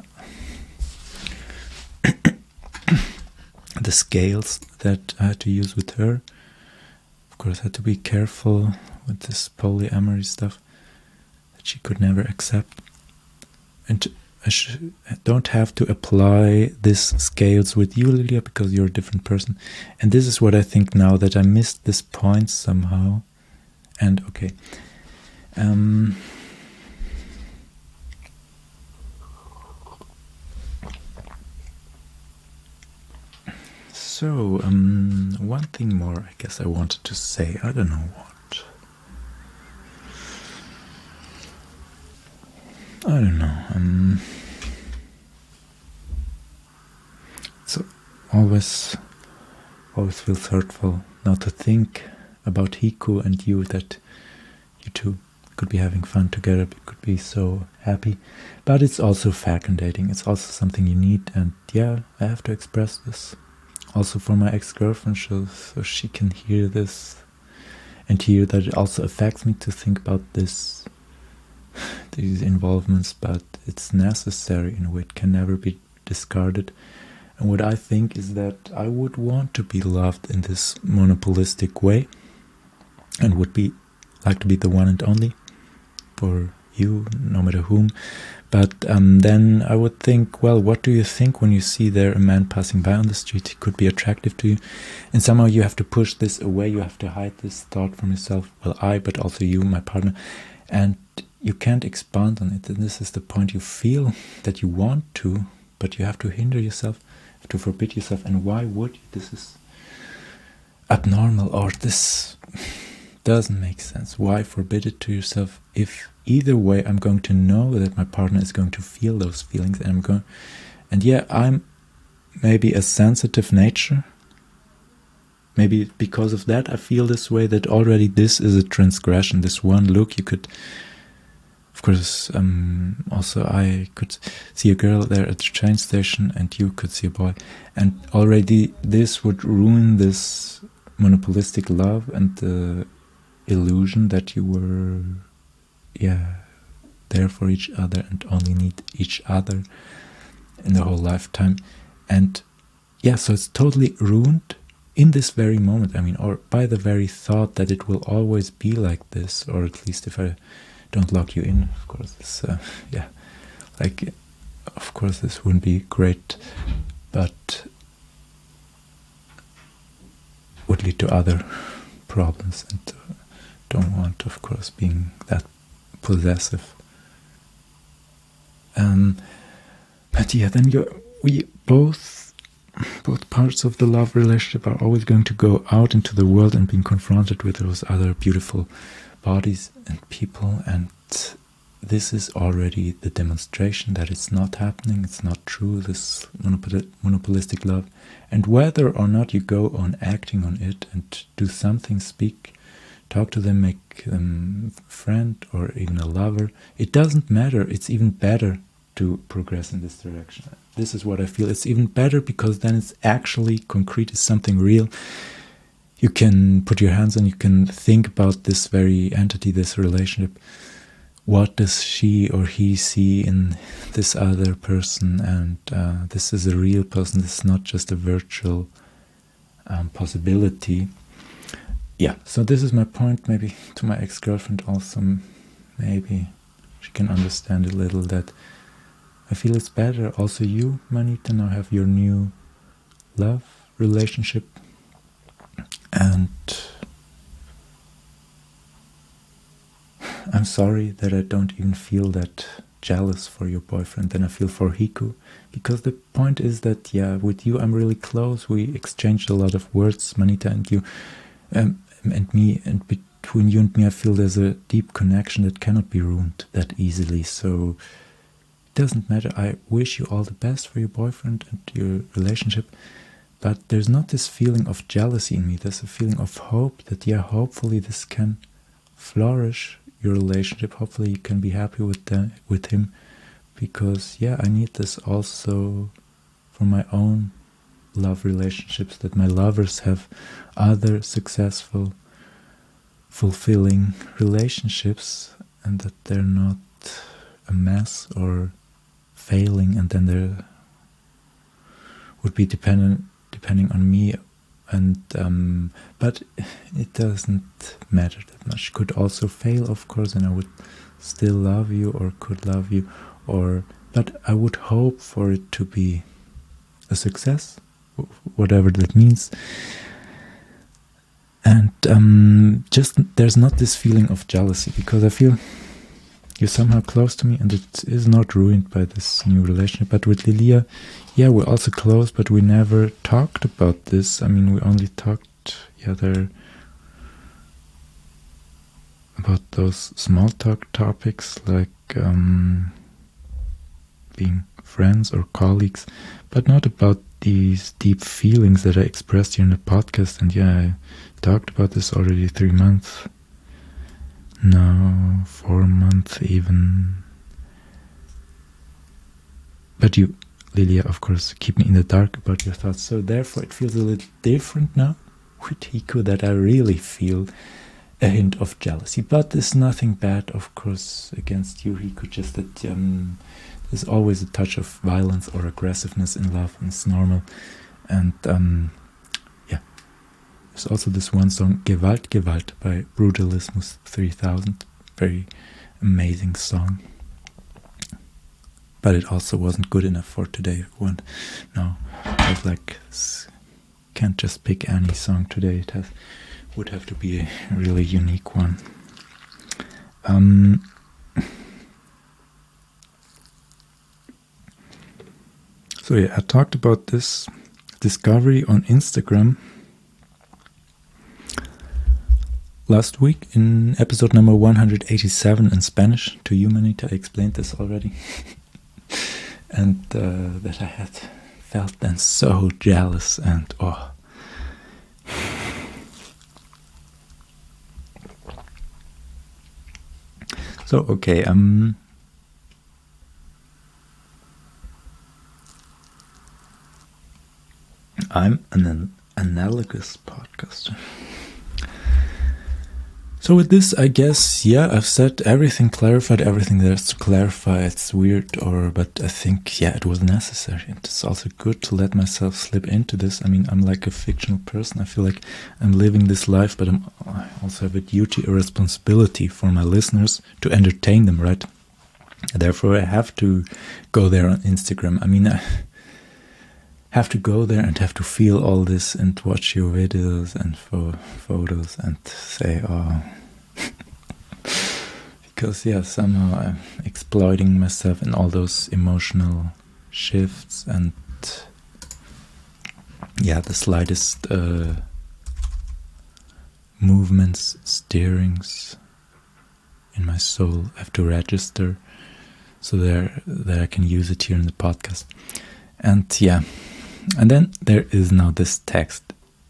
the scales that I had to use with her. Of course, I had to be careful with this polyamory stuff that she could never accept. and I sh don't have to apply this scales with you, Lilia, because you're a different person. And this is what I think now, that I missed this point somehow. And okay. Um, so, um, one thing more I guess I wanted to say. I don't know what. I don't know. Um, so always, always feels hurtful not to think about Hiku and you, that you two could be having fun together, you could be so happy. But it's also fecundating. It's also something you need, and yeah, I have to express this. Also for my ex-girlfriend, so, so she can hear this and hear that it also affects me to think about this. These involvements, but it's necessary in a way. It can never be discarded. And what I think is that I would want to be loved in this monopolistic way, and would be like to be the one and only for you, no matter whom. But um, then I would think, well, what do you think when you see there a man passing by on the street? He could be attractive to you, and somehow you have to push this away. You have to hide this thought from yourself. Well, I, but also you, my partner, and you can't expand on it. And this is the point. You feel that you want to, but you have to hinder yourself, have to forbid yourself. And why would you? This is abnormal, or this doesn't make sense. Why forbid it to yourself if either way I'm going to know that my partner is going to feel those feelings, and I'm going, and yeah, I'm maybe a sensitive nature. Maybe because of that I feel this way, that already this is a transgression. This one look, you could, of course, um, also I could see a girl there at the train station and you could see a boy, and already this would ruin this monopolistic love and the illusion that you were, yeah, there for each other and only need each other in the whole lifetime. And yeah, so it's totally ruined in this very moment. I mean, or by the very thought that it will always be like this, or at least if I don't lock you in, of course, it's, uh, yeah, like, of course this wouldn't be great, but would lead to other problems, and uh, don't want, of course, being that possessive. Um, but yeah, then you, we both, both parts of the love relationship are always going to go out into the world and being confronted with those other beautiful bodies and people, and this is already the demonstration that it's not happening, it's not true, this monopol monopolistic love. And whether or not you go on acting on it and do something, speak, talk to them, make them a friend or even a lover, it doesn't matter. It's even better to progress in this direction. This is what I feel. It's even better because then it's actually concrete, it's something real. You can put your hands on, you can think about this very entity, this relationship. What does she or he see in this other person? And uh, this is a real person, this is not just a virtual um, possibility. Yeah, so this is my point, maybe to my ex-girlfriend also, maybe she can understand a little that I feel it's better. Also you, Manita, now have your new love relationship, and I'm sorry that I don't even feel that jealous for your boyfriend than I feel for Hiku, because the point is that, yeah, with you I'm really close, we exchanged a lot of words, Manita and you, um, and me, and between you and me I feel there's a deep connection that cannot be ruined that easily, so it doesn't matter. I wish you all the best for your boyfriend and your relationship, but there's not this feeling of jealousy in me, there's a feeling of hope that, yeah, hopefully this can flourish, your relationship, hopefully you can be happy with the, with him, because yeah, I need this also for my own love relationships, that my lovers have other successful, fulfilling relationships, and that they're not a mess or failing, and then they would be dependent depending on me. And um, but it doesn't matter that much. Could also fail, of course, and I would still love you, or could love you, or but I would hope for it to be a success, whatever that means. And um, just there's not this feeling of jealousy, because I feel you're somehow close to me, and it is not ruined by this new relationship. But with Lilia, yeah, we're also close, but we never talked about this. I mean, we only talked, yeah, there about those small talk topics like um, being friends or colleagues, but not about these deep feelings that I expressed here in the podcast. And yeah, I talked about this already three months. No, four months even. But you, Lilia, of course, keep me in the dark about your thoughts. So therefore it feels a little different now with Hiku, that I really feel a hint of jealousy. But there's nothing bad, of course, against you, Hiku, just that um, there's always a touch of violence or aggressiveness in love, and it's normal. And um, yeah, there's also this one song, Gewalt, Gewalt, by Brutalismus three thousand. Very amazing song. But it also wasn't good enough for today. One, no, I was like, can't just pick any song today. It has, would have to be a really unique one. Um, so yeah, I talked about this discovery on Instagram last week in episode number one hundred eighty-seven in Spanish to you, Manita. I explained this already. And uh, that I had felt then so jealous and oh. So okay, um I'm an, an analogous podcaster. So with this, I guess, yeah, I've said everything, clarified everything there's to clarify. It's weird, or but I think, yeah, it was necessary. And it's also good to let myself slip into this. I mean, I'm like a fictional person. I feel like I'm living this life, but I'm, I also have a duty, a responsibility for my listeners to entertain them, right? Therefore, I have to go there on Instagram. I mean, I have to go there and have to feel all this and watch your videos and fo- photos and say, oh, because yeah, somehow I'm exploiting myself in all those emotional shifts and yeah, the slightest uh, movements, steerings in my soul I have to register so there that I can use it here in the podcast. And yeah, and then there is now this text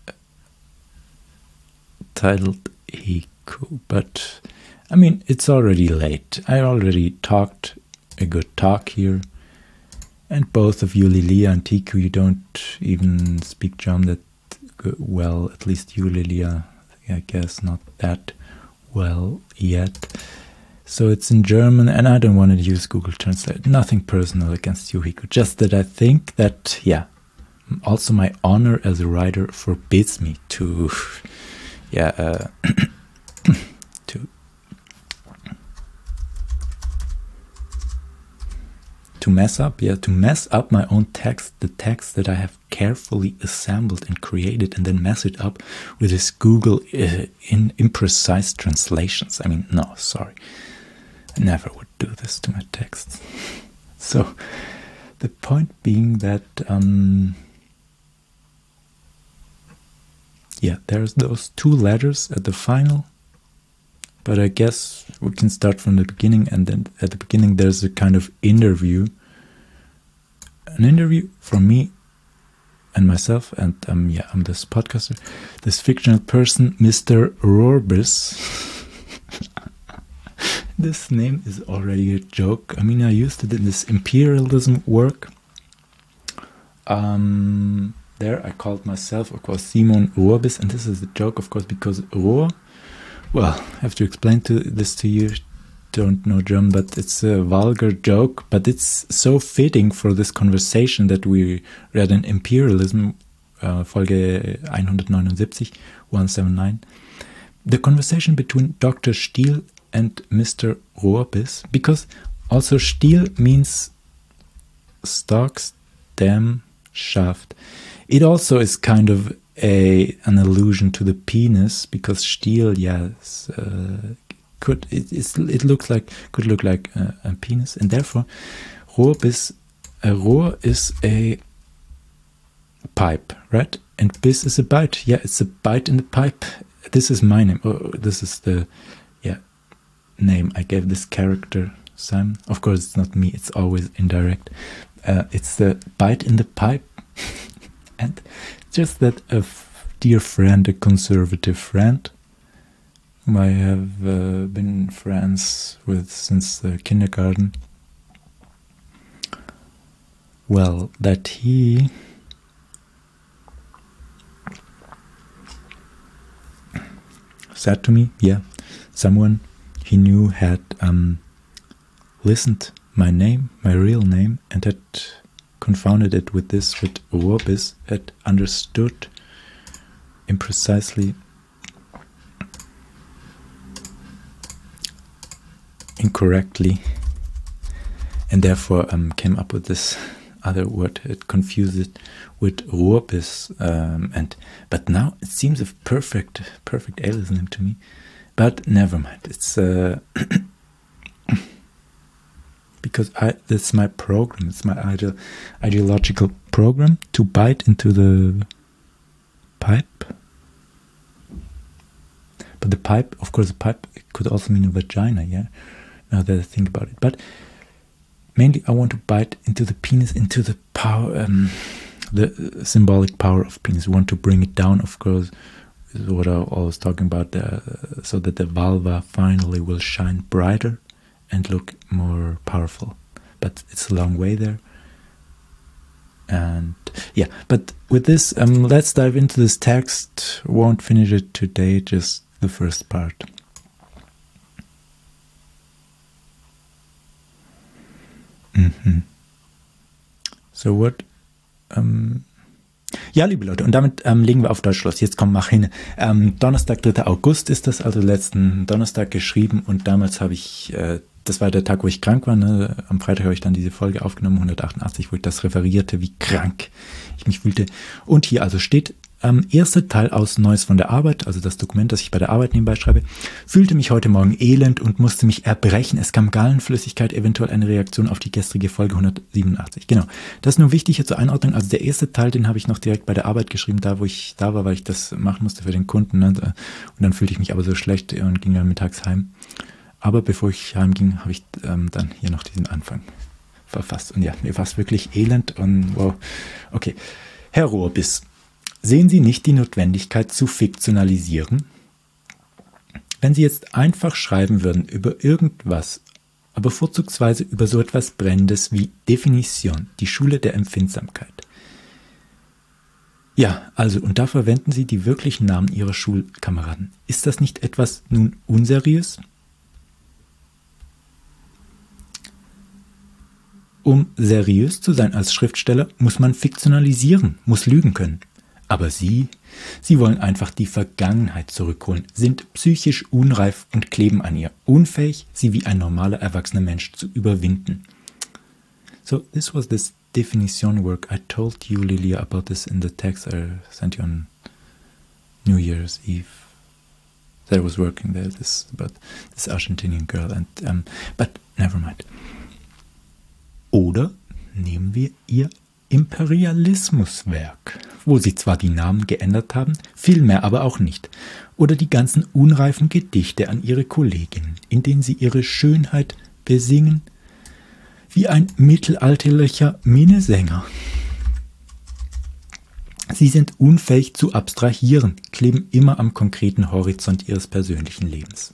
titled Hiku, but I mean, it's already late. I already talked a good talk here, and both of you, Lilia and Hiku, you don't even speak German that good, well, at least you, Lilia, I guess not that well yet. So it's in German, and I don't want to use Google Translate. Nothing personal against you, Hiku, just that I think that, yeah, also my honor as a writer forbids me to, yeah, uh, to to mess up, yeah, to mess up my own text, the text that I have carefully assembled and created, and then mess it up with this Google uh, in imprecise translations. I mean, no, sorry, I never would do this to my texts. So the point being that, um, yeah, there's those two letters at the final, but I guess we can start from the beginning, and then at the beginning there's a kind of interview, an interview from me and myself, and um, yeah, I'm this podcaster, this fictional person, Mister Rorbis. This name is already a joke. I mean, I used it in this imperialism work. Um... There I called myself, of course, Simon Rorbis, and this is a joke, of course, because Rohr, well, I have to explain to this to you, don't know German, but it's a vulgar joke, but it's so fitting for this conversation that we read in Imperialism, uh, Folge one seventy-nine, one seventy-nine, the conversation between Doctor Stiel and Mister Rorbis, because Also steel means stalk, stem, shaft. It also is kind of a an allusion to the penis, because steel, yes, uh, could it it's, it looks like could look like a, a penis, and therefore Rohrbiss, a rohr is a pipe, right? And biss is a bite. Yeah, it's a bite in the pipe. This is my name. Oh, this is the yeah name I gave this character, Sam. Of course, it's not me. It's always indirect. Uh, it's the bite in the pipe. And just that a f dear friend, a conservative friend, whom I have uh, been friends with since the kindergarten, well, that he said to me, yeah, someone he knew had um, listened my name, my real name, and had confounded it with this, with Rohrbiss, had understood imprecisely, incorrectly, and therefore um, came up with this other word. It confused it with Rohrbiss, um, and but now it seems a perfect, perfect alias name to me. But never mind. It's uh, because I that's my program. It's my ide ideological program to bite into the pipe. But the pipe, of course, the pipe it could also mean a vagina. Yeah. Now that I think about it, but mainly I want to bite into the penis, into the power, um, the symbolic power of penis. We want to bring it down, of course, is what I was talking about, uh, so that the vulva finally will shine brighter and look more powerful. But it's a long way there. And yeah, but with this, um, let's dive into this text. Won't finish it today, just the first part. Mhm. So what? Ähm, ja, liebe Leute, und damit ähm, legen wir auf Deutsch los. Jetzt komm, mach hin. Ähm, Donnerstag, dritter August ist das, also letzten Donnerstag geschrieben, und damals habe ich, äh, das war der Tag, wo ich krank war, ne? Am Freitag habe ich dann diese Folge aufgenommen, hundertachtundachtzig, wo ich das referierte, wie krank ich mich fühlte. Und hier also steht, Ähm, erster Teil aus Neues von der Arbeit, also das Dokument, das ich bei der Arbeit nebenbei schreibe, fühlte mich heute Morgen elend und musste mich erbrechen. Es kam Gallenflüssigkeit, eventuell eine Reaktion auf die gestrige Folge hundertsiebenundachtzig. Genau, das ist nur wichtig hier zur Einordnung. Also der erste Teil, den habe ich noch direkt bei der Arbeit geschrieben, da wo ich da war, weil ich das machen musste für den Kunden. Ne? Und dann fühlte ich mich aber so schlecht und ging dann mittags heim. Aber bevor ich heimging, habe ich ähm, dann hier noch diesen Anfang verfasst. Und ja, mir war es wirklich elend und wow. Okay, Herr Rohrbiss. Sehen Sie nicht die Notwendigkeit zu fiktionalisieren? Wenn Sie jetzt einfach schreiben würden über irgendwas, aber vorzugsweise über so etwas Brennendes wie Definition, die Schule der Empfindsamkeit. Ja, also, und da verwenden Sie die wirklichen Namen Ihrer Schulkameraden. Ist das nicht etwas nun unseriös? Um seriös zu sein als Schriftsteller, muss man fiktionalisieren, muss lügen können. Aber Sie, Sie wollen einfach die Vergangenheit zurückholen, sind psychisch unreif und kleben an ihr, unfähig, sie wie ein normaler erwachsener Mensch zu überwinden. So, this was this definition work. I told you, Lilia, about this in the text I sent you on New Year's Eve. That I was working there, this about this Argentinian girl, and um, but never mind. Oder nehmen wir ihr Imperialismuswerk, wo sie zwar die Namen geändert haben, viel mehr aber auch nicht. Oder die ganzen unreifen Gedichte an ihre Kolleginnen, in denen sie ihre Schönheit besingen, wie ein mittelalterlicher Minnesänger. Sie sind unfähig zu abstrahieren, kleben immer am konkreten Horizont ihres persönlichen Lebens.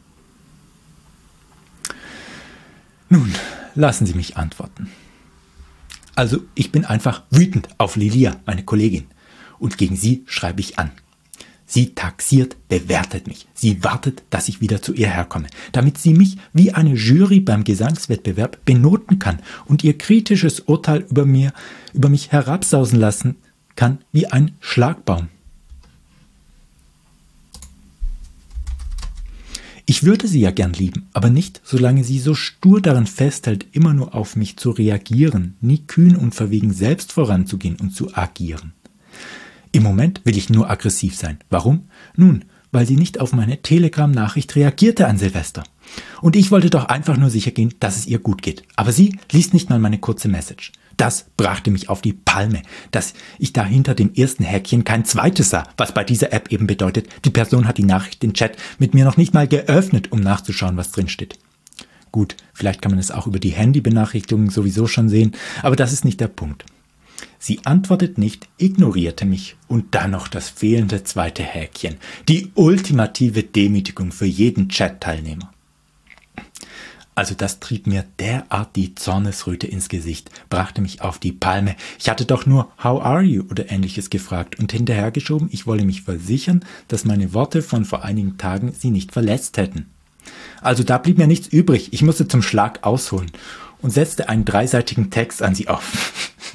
Nun, lassen Sie mich antworten. Also, ich bin einfach wütend auf Lilia, meine Kollegin, und gegen sie schreibe ich an. Sie taxiert, bewertet mich. Sie wartet, dass ich wieder zu ihr herkomme, damit sie mich wie eine Jury beim Gesangswettbewerb benoten kann und ihr kritisches Urteil über mir, über mich herabsausen lassen kann wie ein Schlagbaum. Ich würde sie ja gern lieben, aber nicht, solange sie so stur daran festhält, immer nur auf mich zu reagieren, nie kühn und verwegen selbst voranzugehen und zu agieren. Im Moment will ich nur aggressiv sein. Warum? Nun, weil sie nicht auf meine Telegram-Nachricht reagierte an Silvester. Und ich wollte doch einfach nur sicher gehen, dass es ihr gut geht. Aber sie liest nicht mal meine kurze Message. Das brachte mich auf die Palme, dass ich da hinter dem ersten Häkchen kein zweites sah, was bei dieser App eben bedeutet, die Person hat die Nachricht im Chat mit mir noch nicht mal geöffnet, um nachzuschauen, was drin steht. Gut, vielleicht kann man es auch über die Handybenachrichtigungen sowieso schon sehen, aber das ist nicht der Punkt. Sie antwortet nicht, ignorierte mich und dann noch das fehlende zweite Häkchen. Die ultimative Demütigung für jeden Chat-Teilnehmer. Also das trieb mir derart die Zornesröte ins Gesicht, brachte mich auf die Palme. Ich hatte doch nur "How are you?" oder ähnliches gefragt und hinterhergeschoben, ich wolle mich versichern, dass meine Worte von vor einigen Tagen sie nicht verletzt hätten. Also da blieb mir nichts übrig, ich musste zum Schlag ausholen und setzte einen dreiseitigen Text an sie auf.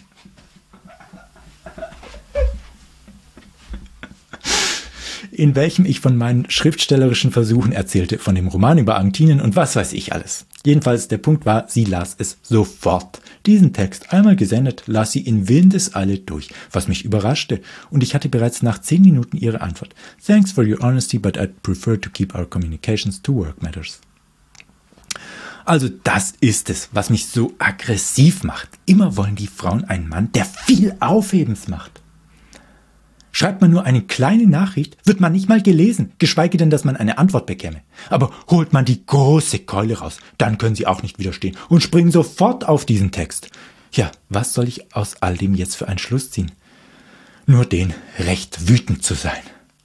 In welchem ich von meinen schriftstellerischen Versuchen erzählte, von dem Roman über Argentinien und was weiß ich alles. Jedenfalls der Punkt war, sie las es sofort. Diesen Text einmal gesendet, las sie in Windeseile durch, was mich überraschte, und ich hatte bereits nach zehn Minuten ihre Antwort. Thanks for your honesty, but I'd prefer to keep our communications to work matters. Also das ist es, was mich so aggressiv macht. Immer wollen die Frauen einen Mann, der viel Aufhebens macht. Schreibt man nur eine kleine Nachricht, wird man nicht mal gelesen, geschweige denn, dass man eine Antwort bekäme. Aber holt man die große Keule raus, dann können sie auch nicht widerstehen und springen sofort auf diesen Text. Ja, was soll ich aus all dem jetzt für einen Schluss ziehen? Nur den, recht wütend zu sein.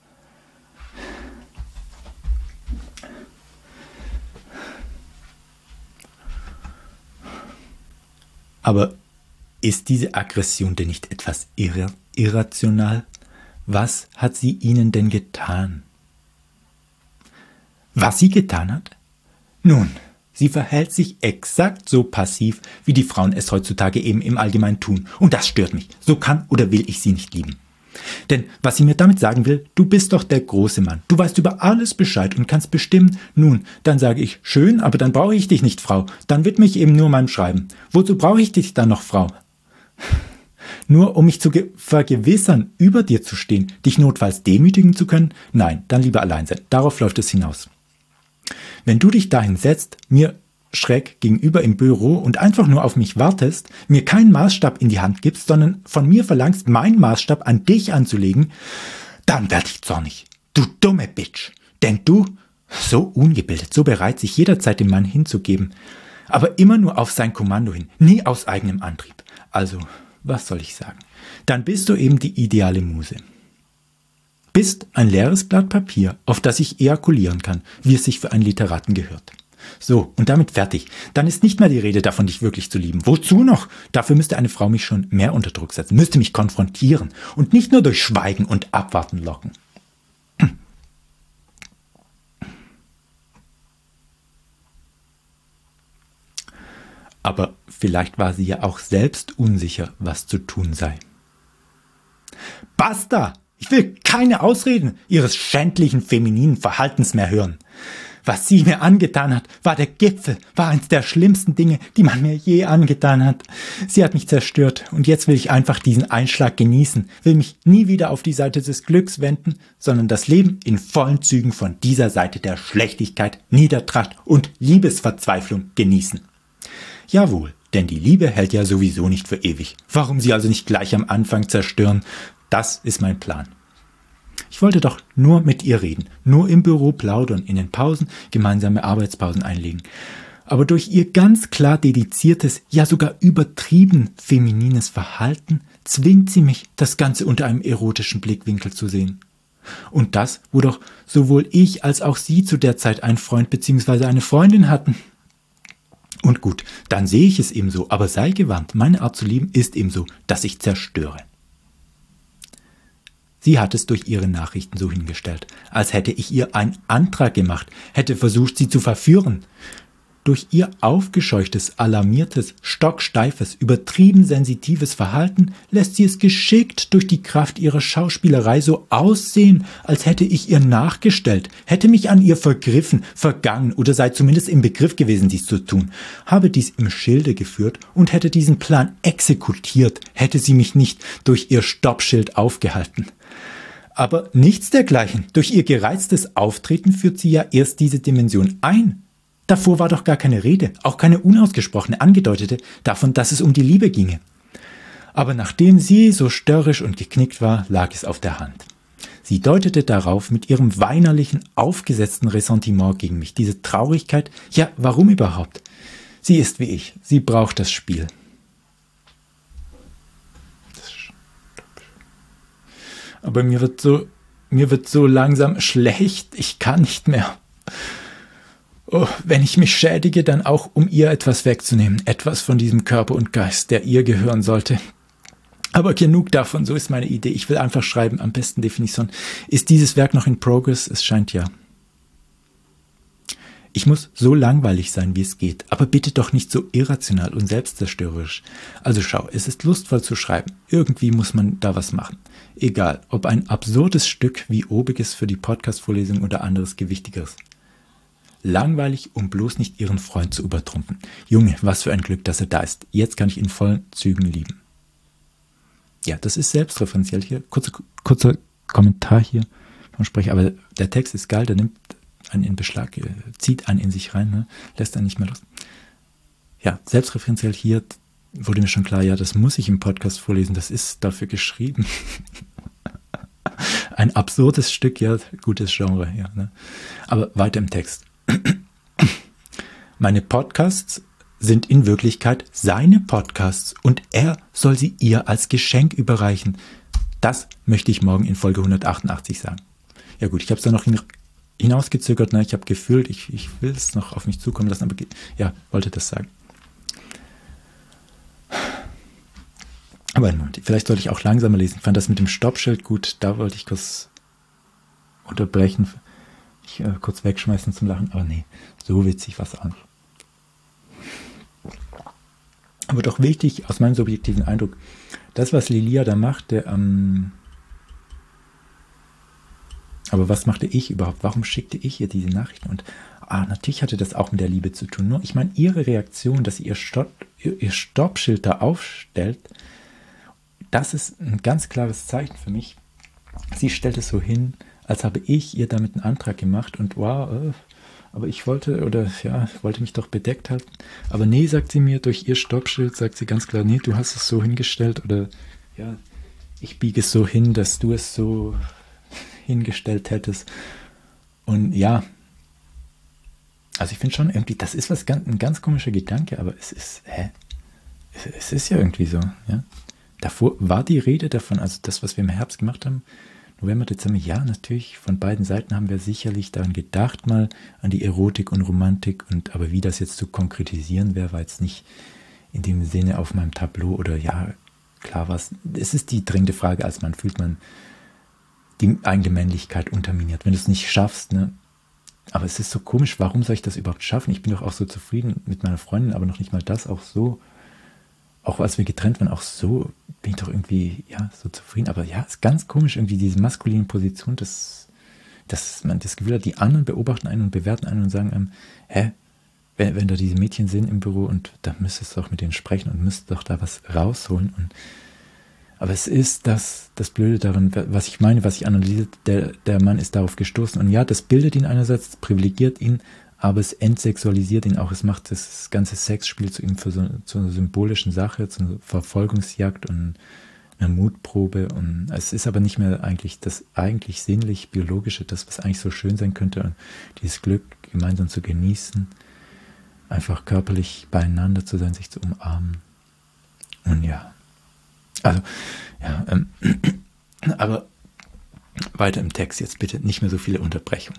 Aber ist diese Aggression denn nicht etwas irra- irrational? Was hat sie ihnen denn getan? Was sie getan hat? Nun, sie verhält sich exakt so passiv, wie die Frauen es heutzutage eben im Allgemeinen tun. Und das stört mich. So kann oder will ich sie nicht lieben. Denn was sie mir damit sagen will, du bist doch der große Mann. Du weißt über alles Bescheid und kannst bestimmen. Nun, dann sage ich, schön, aber dann brauche ich dich nicht, Frau. Dann widme ich eben nur meinem Schreiben. Wozu brauche ich dich dann noch, Frau? Nur um mich zu ge- vergewissern, über dir zu stehen, dich notfalls demütigen zu können? Nein, dann lieber allein sein. Darauf läuft es hinaus. Wenn du dich dahin setzt, mir schräg gegenüber im Büro und einfach nur auf mich wartest, mir keinen Maßstab in die Hand gibst, sondern von mir verlangst, meinen Maßstab an dich anzulegen, dann werde ich zornig. Du dumme Bitch. Denn du, so ungebildet, so bereit, sich jederzeit dem Mann hinzugeben, aber immer nur auf sein Kommando hin, nie aus eigenem Antrieb. Also, was soll ich sagen? Dann bist du eben die ideale Muse. Bist ein leeres Blatt Papier, auf das ich ejakulieren kann, wie es sich für einen Literaten gehört. So, und damit fertig. Dann ist nicht mehr die Rede davon, dich wirklich zu lieben. Wozu noch? Dafür müsste eine Frau mich schon mehr unter Druck setzen, müsste mich konfrontieren und nicht nur durch Schweigen und Abwarten locken. Aber vielleicht war sie ja auch selbst unsicher, was zu tun sei. Basta! Ich will keine Ausreden ihres schändlichen femininen Verhaltens mehr hören. Was sie mir angetan hat, war der Gipfel, war eins der schlimmsten Dinge, die man mir je angetan hat. Sie hat mich zerstört und jetzt will ich einfach diesen Einschlag genießen, will mich nie wieder auf die Seite des Glücks wenden, sondern das Leben in vollen Zügen von dieser Seite der Schlechtigkeit, Niedertracht und Liebesverzweiflung genießen. Jawohl, denn die Liebe hält ja sowieso nicht für ewig. Warum sie also nicht gleich am Anfang zerstören? Das ist mein Plan. Ich wollte doch nur mit ihr reden, nur im Büro plaudern, in den Pausen gemeinsame Arbeitspausen einlegen. Aber durch ihr ganz klar dediziertes, ja sogar übertrieben feminines Verhalten zwingt sie mich, das Ganze unter einem erotischen Blickwinkel zu sehen. Und das, wo doch sowohl ich als auch sie zu der Zeit einen Freund bzw. eine Freundin hatten. Und gut, dann sehe ich es eben so, aber sei gewarnt, meine Art zu lieben ist eben so, dass ich zerstöre. Sie hat es durch ihre Nachrichten so hingestellt, als hätte ich ihr einen Antrag gemacht, hätte versucht, sie zu verführen. Durch ihr aufgescheuchtes, alarmiertes, stocksteifes, übertrieben sensitives Verhalten lässt sie es geschickt durch die Kraft ihrer Schauspielerei so aussehen, als hätte ich ihr nachgestellt, hätte mich an ihr vergriffen, vergangen oder sei zumindest im Begriff gewesen, dies zu tun, habe dies im Schilde geführt und hätte diesen Plan exekutiert, hätte sie mich nicht durch ihr Stoppschild aufgehalten. Aber nichts dergleichen. Durch ihr gereiztes Auftreten führt sie ja erst diese Dimension ein. Davor war doch gar keine Rede, auch keine unausgesprochene, angedeutete, davon, dass es um die Liebe ginge. Aber nachdem sie so störrisch und geknickt war, lag es auf der Hand. Sie deutete darauf mit ihrem weinerlichen, aufgesetzten Ressentiment gegen mich, diese Traurigkeit. Ja, warum überhaupt? Sie ist wie ich, sie braucht das Spiel. Aber mir wird so, mir wird so langsam schlecht, ich kann nicht mehr. Oh, wenn ich mich schädige, dann auch, um ihr etwas wegzunehmen, etwas von diesem Körper und Geist, der ihr gehören sollte. Aber genug davon, so ist meine Idee. Ich will einfach schreiben, am besten Definition. Ist dieses Werk noch in Progress? Es scheint ja. Ich muss so langweilig sein, wie es geht, aber bitte doch nicht so irrational und selbstzerstörerisch. Also schau, es ist lustvoll zu schreiben. Irgendwie muss man da was machen. Egal, ob ein absurdes Stück wie obiges für die Podcast-Vorlesung oder anderes Gewichtigeres. Langweilig, um bloß nicht ihren Freund zu übertrumpfen. Junge, was für ein Glück, dass er da ist. Jetzt kann ich in vollen Zügen lieben. Ja, das ist selbstreferenziell hier. Kurzer, kurzer Kommentar hier vom Sprecher. Aber der Text ist geil, der nimmt einen in Beschlag, zieht einen in sich rein, ne? Lässt einen nicht mehr los. Ja, selbstreferenziell hier wurde mir schon klar, ja, das muss ich im Podcast vorlesen. Das ist dafür geschrieben. Ein absurdes Stück, ja, gutes Genre, ja. Ne? Aber weiter im Text. Meine Podcasts sind in Wirklichkeit seine Podcasts und er soll sie ihr als Geschenk überreichen. Das möchte ich morgen in Folge hundertachtundachtzig sagen. Ja gut, ich habe es dann noch hinausgezögert, ne? Ich habe gefühlt, ich, ich will es noch auf mich zukommen lassen, aber ja, wollte das sagen. Aber vielleicht sollte ich auch langsamer lesen. Ich fand das mit dem Stoppschild gut, da wollte ich kurz unterbrechen, ich äh, kurz wegschmeißen zum Lachen, aber nee, so witzig war es auch nicht. Aber doch wichtig, aus meinem subjektiven Eindruck, das, was Lilia da macht, der, ähm, aber was machte ich überhaupt? Warum schickte ich ihr diese Nachrichten? Und ah, natürlich hatte das auch mit der Liebe zu tun. Nur, ich meine, ihre Reaktion, dass sie ihr, Stopp, ihr, ihr Stoppschild da aufstellt, das ist ein ganz klares Zeichen für mich. Sie stellt es so hin, als habe ich ihr damit einen Antrag gemacht und wow, äh, aber ich wollte, oder ja, wollte mich doch bedeckt halten. Aber nee, sagt sie mir, durch ihr Stoppschild sagt sie ganz klar, nee, du hast es so hingestellt oder ja, ich biege es so hin, dass du es so hingestellt hättest. Und ja, also ich finde schon irgendwie, das ist was ganz, ein ganz komischer Gedanke, aber es ist, hä? Es, es ist ja irgendwie so, ja. Davor war die Rede davon, also das, was wir im Herbst gemacht haben, November, Dezember, ja, natürlich, von beiden Seiten haben wir sicherlich daran gedacht, mal an die Erotik und Romantik, und aber wie das jetzt zu konkretisieren wäre, war jetzt nicht in dem Sinne auf meinem Tableau oder ja, klar war es, es ist die drängende Frage, als man fühlt man die eigene Männlichkeit unterminiert, wenn du es nicht schaffst, ne? Aber es ist so komisch, warum soll ich das überhaupt schaffen? Ich bin doch auch so zufrieden mit meiner Freundin, aber noch nicht mal das, auch so, auch als wir getrennt waren, auch so bin ich doch irgendwie, ja, so zufrieden. Aber ja, es ist ganz komisch, irgendwie diese maskuline Position, dass, dass man das Gefühl hat, die anderen beobachten einen und bewerten einen und sagen einem, hä, wenn, wenn da diese Mädchen sind im Büro und da müsstest du doch mit denen sprechen und müsstest doch da was rausholen. Und, aber es ist das, das Blöde daran, was ich meine, was ich analysiere, der, der Mann ist darauf gestoßen. Und ja, das bildet ihn einerseits, privilegiert ihn, aber es entsexualisiert ihn auch. Es macht das ganze Sexspiel zu ihm für so, zu einer symbolischen Sache, zu einer Verfolgungsjagd und einer Mutprobe. Und es ist aber nicht mehr eigentlich das eigentlich sinnlich biologische, das, was eigentlich so schön sein könnte, und dieses Glück gemeinsam zu genießen, einfach körperlich beieinander zu sein, sich zu umarmen. Und ja, also, ja, ähm, aber weiter im Text jetzt bitte, nicht mehr so viele Unterbrechungen.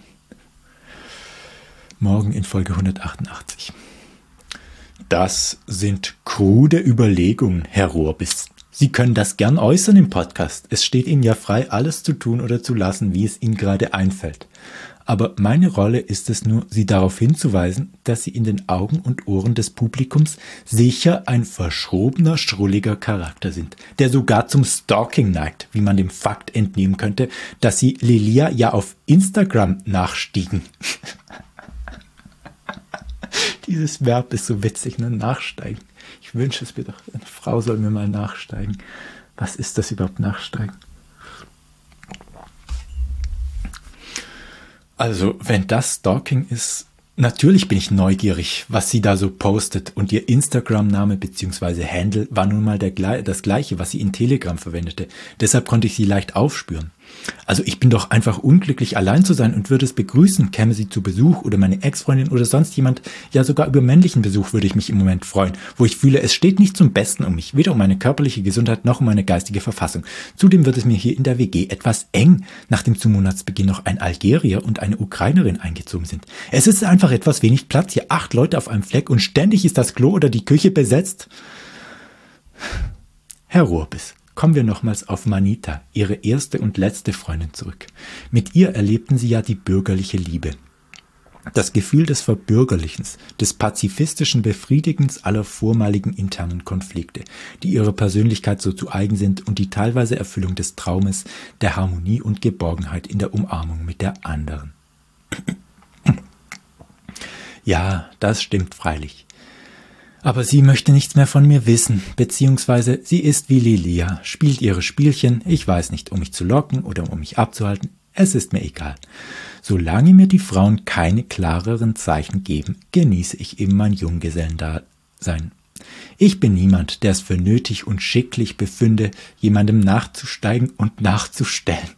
Morgen in Folge hundertachtundachtzig. Das sind krude Überlegungen, Herr Rohrbiss. Sie können das gern äußern im Podcast. Es steht Ihnen ja frei, alles zu tun oder zu lassen, wie es Ihnen gerade einfällt. aber meine Rolle ist es nur, sie darauf hinzuweisen, dass sie in den Augen und Ohren des Publikums sicher ein verschrobener, schrulliger Charakter sind, der sogar zum Stalking neigt, wie man dem Fakt entnehmen könnte, dass sie Lilia ja auf Instagram nachstiegen. Dieses Verb ist so witzig, ne? Nachsteigen. Ich wünsche es mir doch, eine Frau soll mir mal nachsteigen. Was ist das überhaupt, nachsteigen? Also, wenn das Stalking ist, natürlich bin ich neugierig, was sie da so postet. Und ihr Instagram-Name bzw. Handle war nun mal der, das gleiche, was sie in Telegram verwendete. Deshalb konnte ich sie leicht aufspüren. Also ich bin doch einfach unglücklich, allein zu sein und würde es begrüßen, käme sie zu Besuch oder meine Ex-Freundin oder sonst jemand. Ja, sogar über männlichen Besuch würde ich mich im Moment freuen, wo ich fühle, es steht nicht zum Besten um mich, weder um meine körperliche Gesundheit noch um meine geistige Verfassung. Zudem wird es mir hier in der W G etwas eng, nachdem zu Monatsbeginn noch ein Algerier und eine Ukrainerin eingezogen sind. Es ist einfach etwas wenig Platz hier, acht Leute auf einem Fleck und ständig ist das Klo oder die Küche besetzt. Herr Rohrbiss. Kommen wir nochmals auf Manita, ihre erste und letzte Freundin, zurück. Mit ihr erlebten sie ja die bürgerliche Liebe. Das Gefühl des Verbürgerlichens, des pazifistischen Befriedigens aller vormaligen internen Konflikte, die ihrer Persönlichkeit so zu eigen sind, und die teilweise Erfüllung des Traumes, der Harmonie und Geborgenheit in der Umarmung mit der anderen. Ja, das stimmt freilich. Aber sie möchte nichts mehr von mir wissen, beziehungsweise sie ist wie Lilia, spielt ihre Spielchen, ich weiß nicht, um mich zu locken oder um mich abzuhalten, es ist mir egal. Solange mir die Frauen keine klareren Zeichen geben, genieße ich eben mein Junggesellendasein. Ich bin niemand, der es für nötig und schicklich befünde, jemandem nachzusteigen und nachzustellen.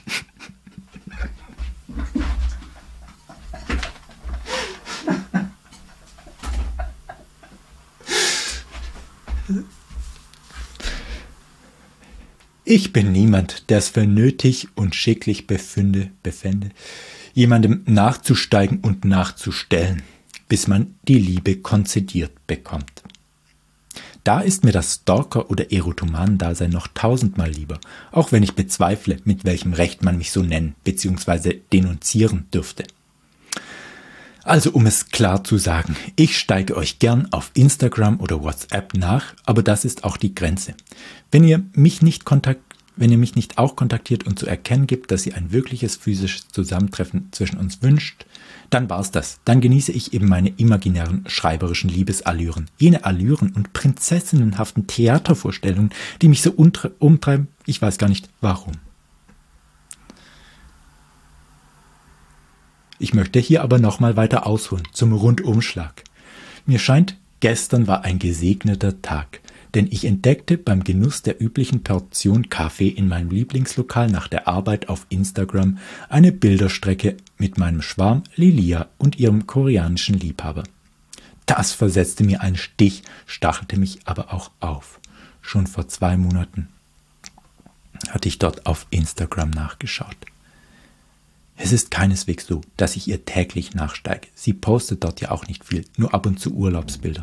Ich bin niemand, der es für nötig und schicklich befünde, befände, jemandem nachzusteigen und nachzustellen, bis man die Liebe konzediert bekommt. Da ist mir das Stalker- oder Erotoman-Dasein noch tausendmal lieber, auch wenn ich bezweifle, mit welchem Recht man mich so nennen bzw. denunzieren dürfte. Also um es klar zu sagen, ich steige euch gern auf Instagram oder WhatsApp nach, aber das ist auch die Grenze. Wenn ihr mich nicht kontakt, wenn ihr mich nicht auch kontaktiert und zu erkennen gibt, dass ihr ein wirkliches physisches Zusammentreffen zwischen uns wünscht, dann war's das. Dann genieße ich eben meine imaginären schreiberischen Liebesallüren. Jene Allüren und prinzessinnenhaften Theatervorstellungen, die mich so umtreiben, ich weiß gar nicht warum. Ich möchte hier aber nochmal weiter ausholen, zum Rundumschlag. Mir scheint, gestern war ein gesegneter Tag, denn ich entdeckte beim Genuss der üblichen Portion Kaffee in meinem Lieblingslokal nach der Arbeit auf Instagram eine Bilderstrecke mit meinem Schwarm Lilia und ihrem koreanischen Liebhaber. Das versetzte mir einen Stich, stachelte mich aber auch auf. Schon vor zwei Monaten hatte ich dort auf Instagram nachgeschaut. Es ist keineswegs so, dass ich ihr täglich nachsteige. Sie postet dort ja auch nicht viel, nur ab und zu Urlaubsbilder.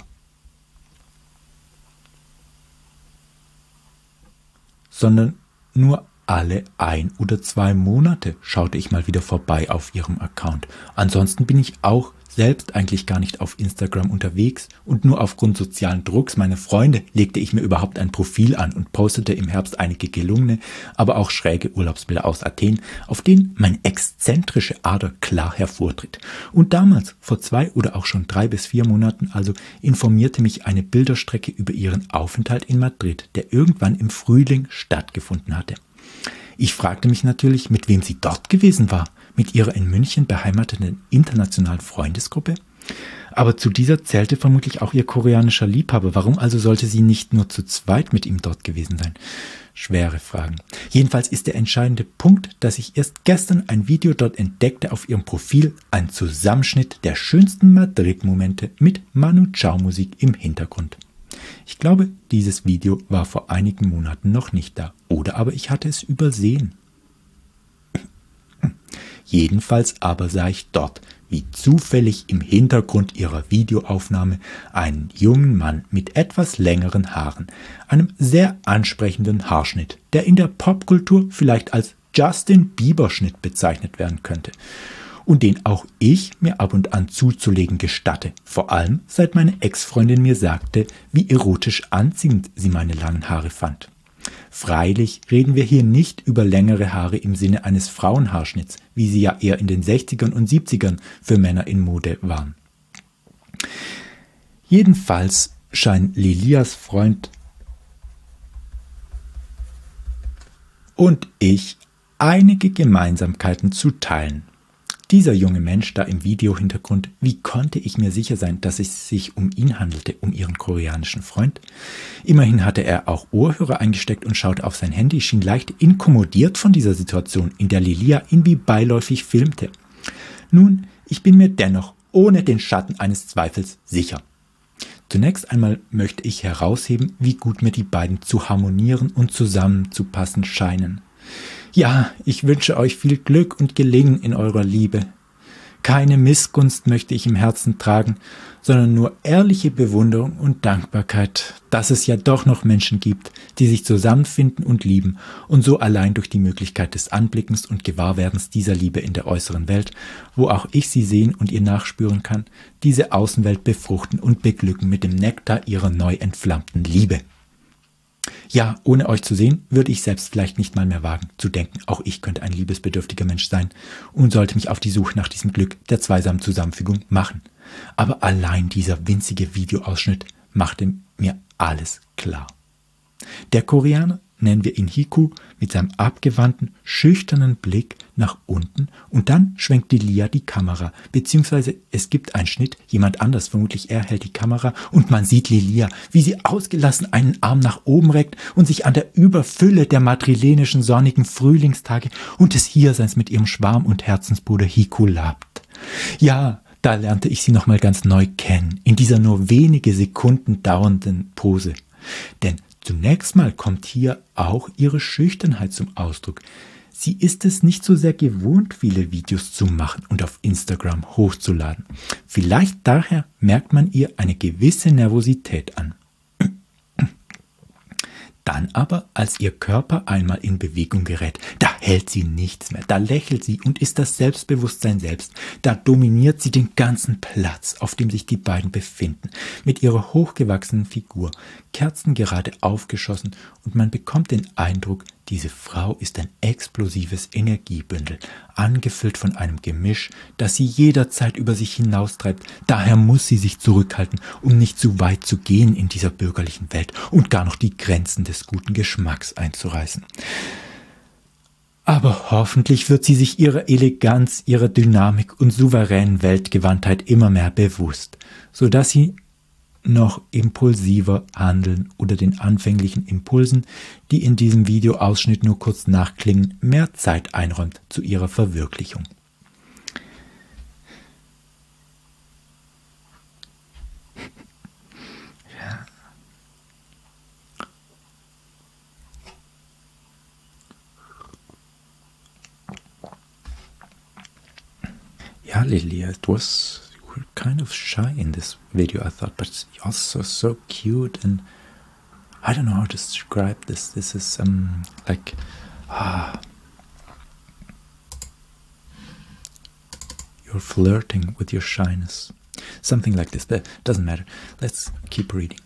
Sondern nur alle ein oder zwei Monate schaute ich mal wieder vorbei auf ihrem Account. Ansonsten bin ich auch selbst eigentlich gar nicht auf Instagram unterwegs und nur aufgrund sozialen Drucks meiner Freunde legte ich mir überhaupt ein Profil an und postete im Herbst einige gelungene, aber auch schräge Urlaubsbilder aus Athen, auf denen meine exzentrische Ader klar hervortritt. Und damals, vor zwei oder auch schon drei bis vier Monaten also, informierte mich eine Bilderstrecke über ihren Aufenthalt in Madrid, der irgendwann im Frühling stattgefunden hatte. Ich fragte mich natürlich, mit wem sie dort gewesen war, mit ihrer in München beheimateten internationalen Freundesgruppe. Aber zu dieser zählte vermutlich auch ihr koreanischer Liebhaber. Warum also sollte sie nicht nur zu zweit mit ihm dort gewesen sein? Schwere Fragen. Jedenfalls ist der entscheidende Punkt, dass ich erst gestern ein Video dort entdeckte auf ihrem Profil, ein Zusammenschnitt der schönsten Madrid-Momente mit Manu Chao-Musik im Hintergrund. Ich glaube, dieses Video war vor einigen Monaten noch nicht da. Oder aber ich hatte es übersehen. Jedenfalls aber sah ich dort, wie zufällig im Hintergrund ihrer Videoaufnahme, einen jungen Mann mit etwas längeren Haaren, einem sehr ansprechenden Haarschnitt, der in der Popkultur vielleicht als Justin Bieber-Schnitt bezeichnet werden könnte. und den auch ich mir ab und an zuzulegen gestatte, vor allem seit meine Ex-Freundin mir sagte, wie erotisch anziehend sie meine langen Haare fand. Freilich reden wir hier nicht über längere Haare im Sinne eines Frauenhaarschnitts, wie sie ja eher in den sechzigern und siebzigern für Männer in Mode waren. Jedenfalls scheinen Lilias Freund und ich einige Gemeinsamkeiten zu teilen. Dieser junge Mensch da im Videohintergrund, wie konnte ich mir sicher sein, dass es sich um ihn handelte, um ihren koreanischen Freund? Immerhin hatte er auch Ohrhörer eingesteckt und schaute auf sein Handy, schien leicht inkommodiert von dieser Situation, in der Lilia ihn wie beiläufig filmte. Nun, ich bin mir dennoch ohne den Schatten eines Zweifels sicher. Zunächst einmal möchte ich herausheben, wie gut mir die beiden zu harmonieren und zusammenzupassen scheinen. Ja, ich wünsche euch viel Glück und Gelingen in eurer Liebe. Keine Missgunst möchte ich im Herzen tragen, sondern nur ehrliche Bewunderung und Dankbarkeit, dass es ja doch noch Menschen gibt, die sich zusammenfinden und lieben und so allein durch die Möglichkeit des Anblickens und Gewahrwerdens dieser Liebe in der äußeren Welt, wo auch ich sie sehen und ihr nachspüren kann, diese Außenwelt befruchten und beglücken mit dem Nektar ihrer neu entflammten Liebe. Ja, ohne euch zu sehen, würde ich selbst vielleicht nicht mal mehr wagen, zu denken, auch ich könnte ein liebesbedürftiger Mensch sein und sollte mich auf die Suche nach diesem Glück der zweisamen Zusammenfügung machen. Aber allein dieser winzige Videoausschnitt machte mir alles klar. Der Koreaner, nennen wir ihn Hiku, mit seinem abgewandten, schüchternen Blick nach unten und dann schwenkt die Lia die Kamera, beziehungsweise es gibt einen Schnitt, jemand anders, vermutlich er, hält die Kamera und man sieht Lilia, wie sie ausgelassen einen Arm nach oben reckt und sich an der Überfülle der madrilenischen sonnigen Frühlingstage und des Hierseins mit ihrem Schwarm- und Herzensbruder Hiku labt. Ja, da lernte ich sie nochmal ganz neu kennen, in dieser nur wenige Sekunden dauernden Pose. Denn zunächst mal kommt hier auch ihre Schüchternheit zum Ausdruck. Sie ist es nicht so sehr gewohnt, viele Videos zu machen und auf Instagram hochzuladen. Vielleicht daher merkt man ihr eine gewisse Nervosität an. Dann aber, als ihr Körper einmal in Bewegung gerät, da hält sie nichts mehr, da lächelt sie und ist das Selbstbewusstsein selbst, da dominiert sie den ganzen Platz, auf dem sich die beiden befinden, mit ihrer hochgewachsenen Figur, kerzengerade aufgeschossen und man bekommt den Eindruck, diese Frau ist ein explosives Energiebündel, angefüllt von einem Gemisch, das sie jederzeit über sich hinaustreibt. Daher muss sie sich zurückhalten, um nicht zu weit zu gehen in dieser bürgerlichen Welt und gar noch die Grenzen des guten Geschmacks einzureißen. Aber hoffentlich wird sie sich ihrer Eleganz, ihrer Dynamik und souveränen Weltgewandtheit immer mehr bewusst, sodass sie noch impulsiver handeln oder den anfänglichen Impulsen, die in diesem Videoausschnitt nur kurz nachklingen, mehr Zeit einräumt zu ihrer Verwirklichung. Ja. Ja, Lilia, it was kind of shy in this video, I thought, but also so cute, and I don't know how to describe this. This is um like ah you're flirting with your shyness, something like this, but it doesn't matter. Let's keep reading.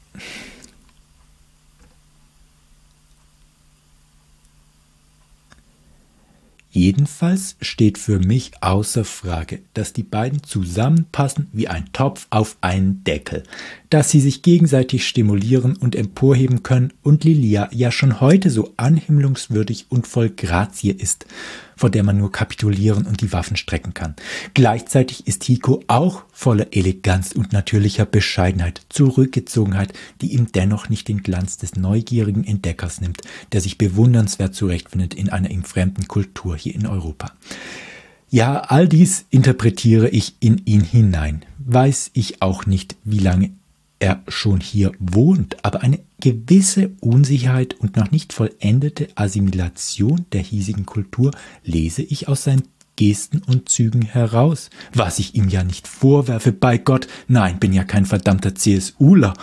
Jedenfalls steht für mich außer Frage, dass die beiden zusammenpassen wie ein Topf auf einen Deckel, dass sie sich gegenseitig stimulieren und emporheben können und Lilia ja schon heute so anhimmlungswürdig und voll Grazie ist, vor der man nur kapitulieren und die Waffen strecken kann. Gleichzeitig ist Hiku auch voller Eleganz und natürlicher Bescheidenheit, Zurückgezogenheit, die ihm dennoch nicht den Glanz des neugierigen Entdeckers nimmt, der sich bewundernswert zurechtfindet in einer ihm fremden Kultur hier in Europa. Ja, all dies interpretiere ich in ihn hinein. Weiß ich auch nicht, wie lange er schon hier wohnt, aber eine gewisse Unsicherheit und noch nicht vollendete Assimilation der hiesigen Kultur lese ich aus seinen Gesten und Zügen heraus, was ich ihm ja nicht vorwerfe, bei Gott, nein, bin ja kein verdammter CSUler.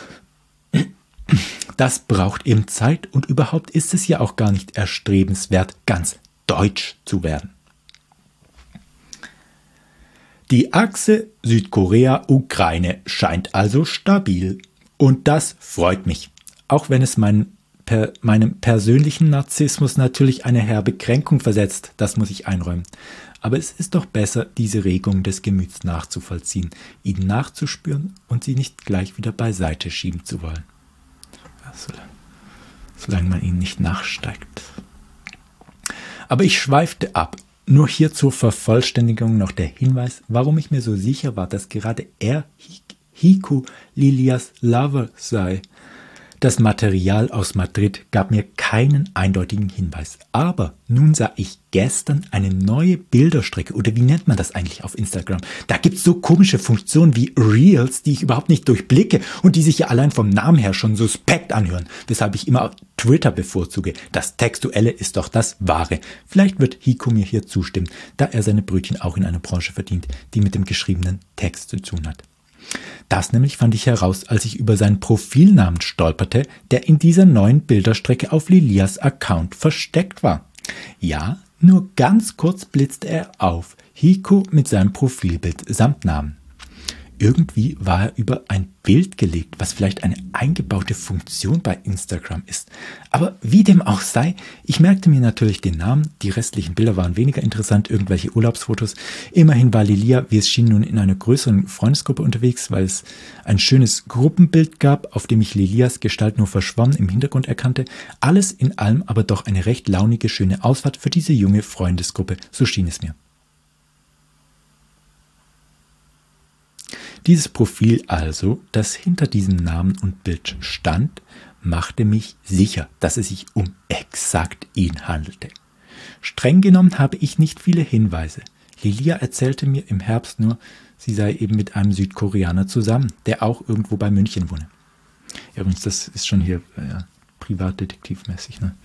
Das braucht eben Zeit und überhaupt ist es ja auch gar nicht erstrebenswert, ganz deutsch zu werden. Die Achse Südkorea-Ukraine scheint also stabil. Und das freut mich. Auch wenn es meinen, per, meinem persönlichen Narzissmus natürlich eine herbe Kränkung versetzt, das muss ich einräumen. Aber es ist doch besser, diese Regung des Gemüts nachzuvollziehen, ihnen nachzuspüren und sie nicht gleich wieder beiseite schieben zu wollen. Solange man ihnen nicht nachsteigt. Aber ich schweifte ab. Nur hier zur Vervollständigung noch der Hinweis, warum ich mir so sicher war, dass gerade er Hiku Lilias Lover sei. Das Material aus Madrid gab mir keinen eindeutigen Hinweis. Aber nun sah ich gestern eine neue Bilderstrecke, oder wie nennt man das eigentlich auf Instagram? Da gibt es so komische Funktionen wie Reels, die ich überhaupt nicht durchblicke und die sich ja allein vom Namen her schon suspekt anhören, weshalb ich immer Twitter bevorzuge. Das Textuelle ist doch das Wahre. Vielleicht wird Hiku mir hier zustimmen, da er seine Brötchen auch in einer Branche verdient, die mit dem geschriebenen Text zu tun hat. Das nämlich fand ich heraus, als ich über seinen Profilnamen stolperte, der in dieser neuen Bilderstrecke auf Lilias Account versteckt war. Ja, nur ganz kurz blitzte er auf, Hiku mit seinem Profilbild samt Namen. Irgendwie war er über ein Bild gelegt, was vielleicht eine eingebaute Funktion bei Instagram ist. Aber wie dem auch sei, ich merkte mir natürlich den Namen, die restlichen Bilder waren weniger interessant, irgendwelche Urlaubsfotos. Immerhin war Lilia, wie es schien, nun in einer größeren Freundesgruppe unterwegs, weil es ein schönes Gruppenbild gab, auf dem ich Lilias Gestalt nur verschwommen im Hintergrund erkannte. Alles in allem aber doch eine recht launige, schöne Ausfahrt für diese junge Freundesgruppe, so schien es mir. Dieses Profil also, das hinter diesem Namen und Bild stand, machte mich sicher, dass es sich um exakt ihn handelte. Streng genommen habe ich nicht viele Hinweise. Lilia erzählte mir im Herbst nur, sie sei eben mit einem Südkoreaner zusammen, der auch irgendwo bei München wohne. Übrigens, das ist schon hier ja, privatdetektivmäßig. Ne?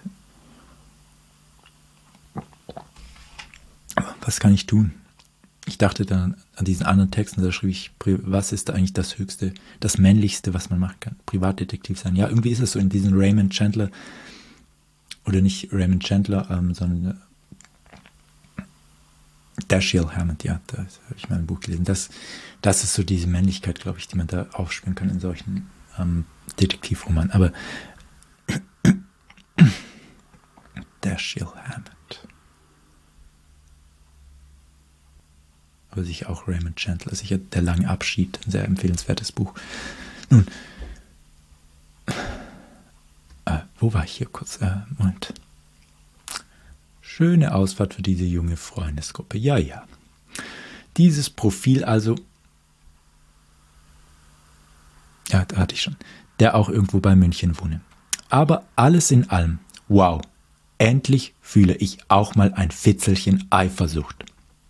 Was kann ich tun? Ich dachte dann an diesen anderen Texten, da schrieb ich, was ist da eigentlich das Höchste, das Männlichste, was man machen kann? Privatdetektiv sein. Ja, irgendwie ist es so in diesem Raymond Chandler, oder nicht Raymond Chandler, ähm, sondern äh, Dashiell Hammett, ja, da habe ich mal ein Buch gelesen. Das, das ist so diese Männlichkeit, glaube ich, die man da aufspüren kann in solchen ähm, Detektivromanen. Aber Dashiell Hammett. Aber sicher auch Raymond Chandler, sicher Der lange Abschied, ein sehr empfehlenswertes Buch. Nun, äh, wo war ich hier kurz? Äh, Moment. Schöne Ausfahrt für diese junge Freundesgruppe. Ja, ja. Dieses Profil also, ja, da hatte ich schon, der auch irgendwo bei München wohne. Aber alles in allem, wow, endlich fühle ich auch mal ein Fitzelchen Eifersucht.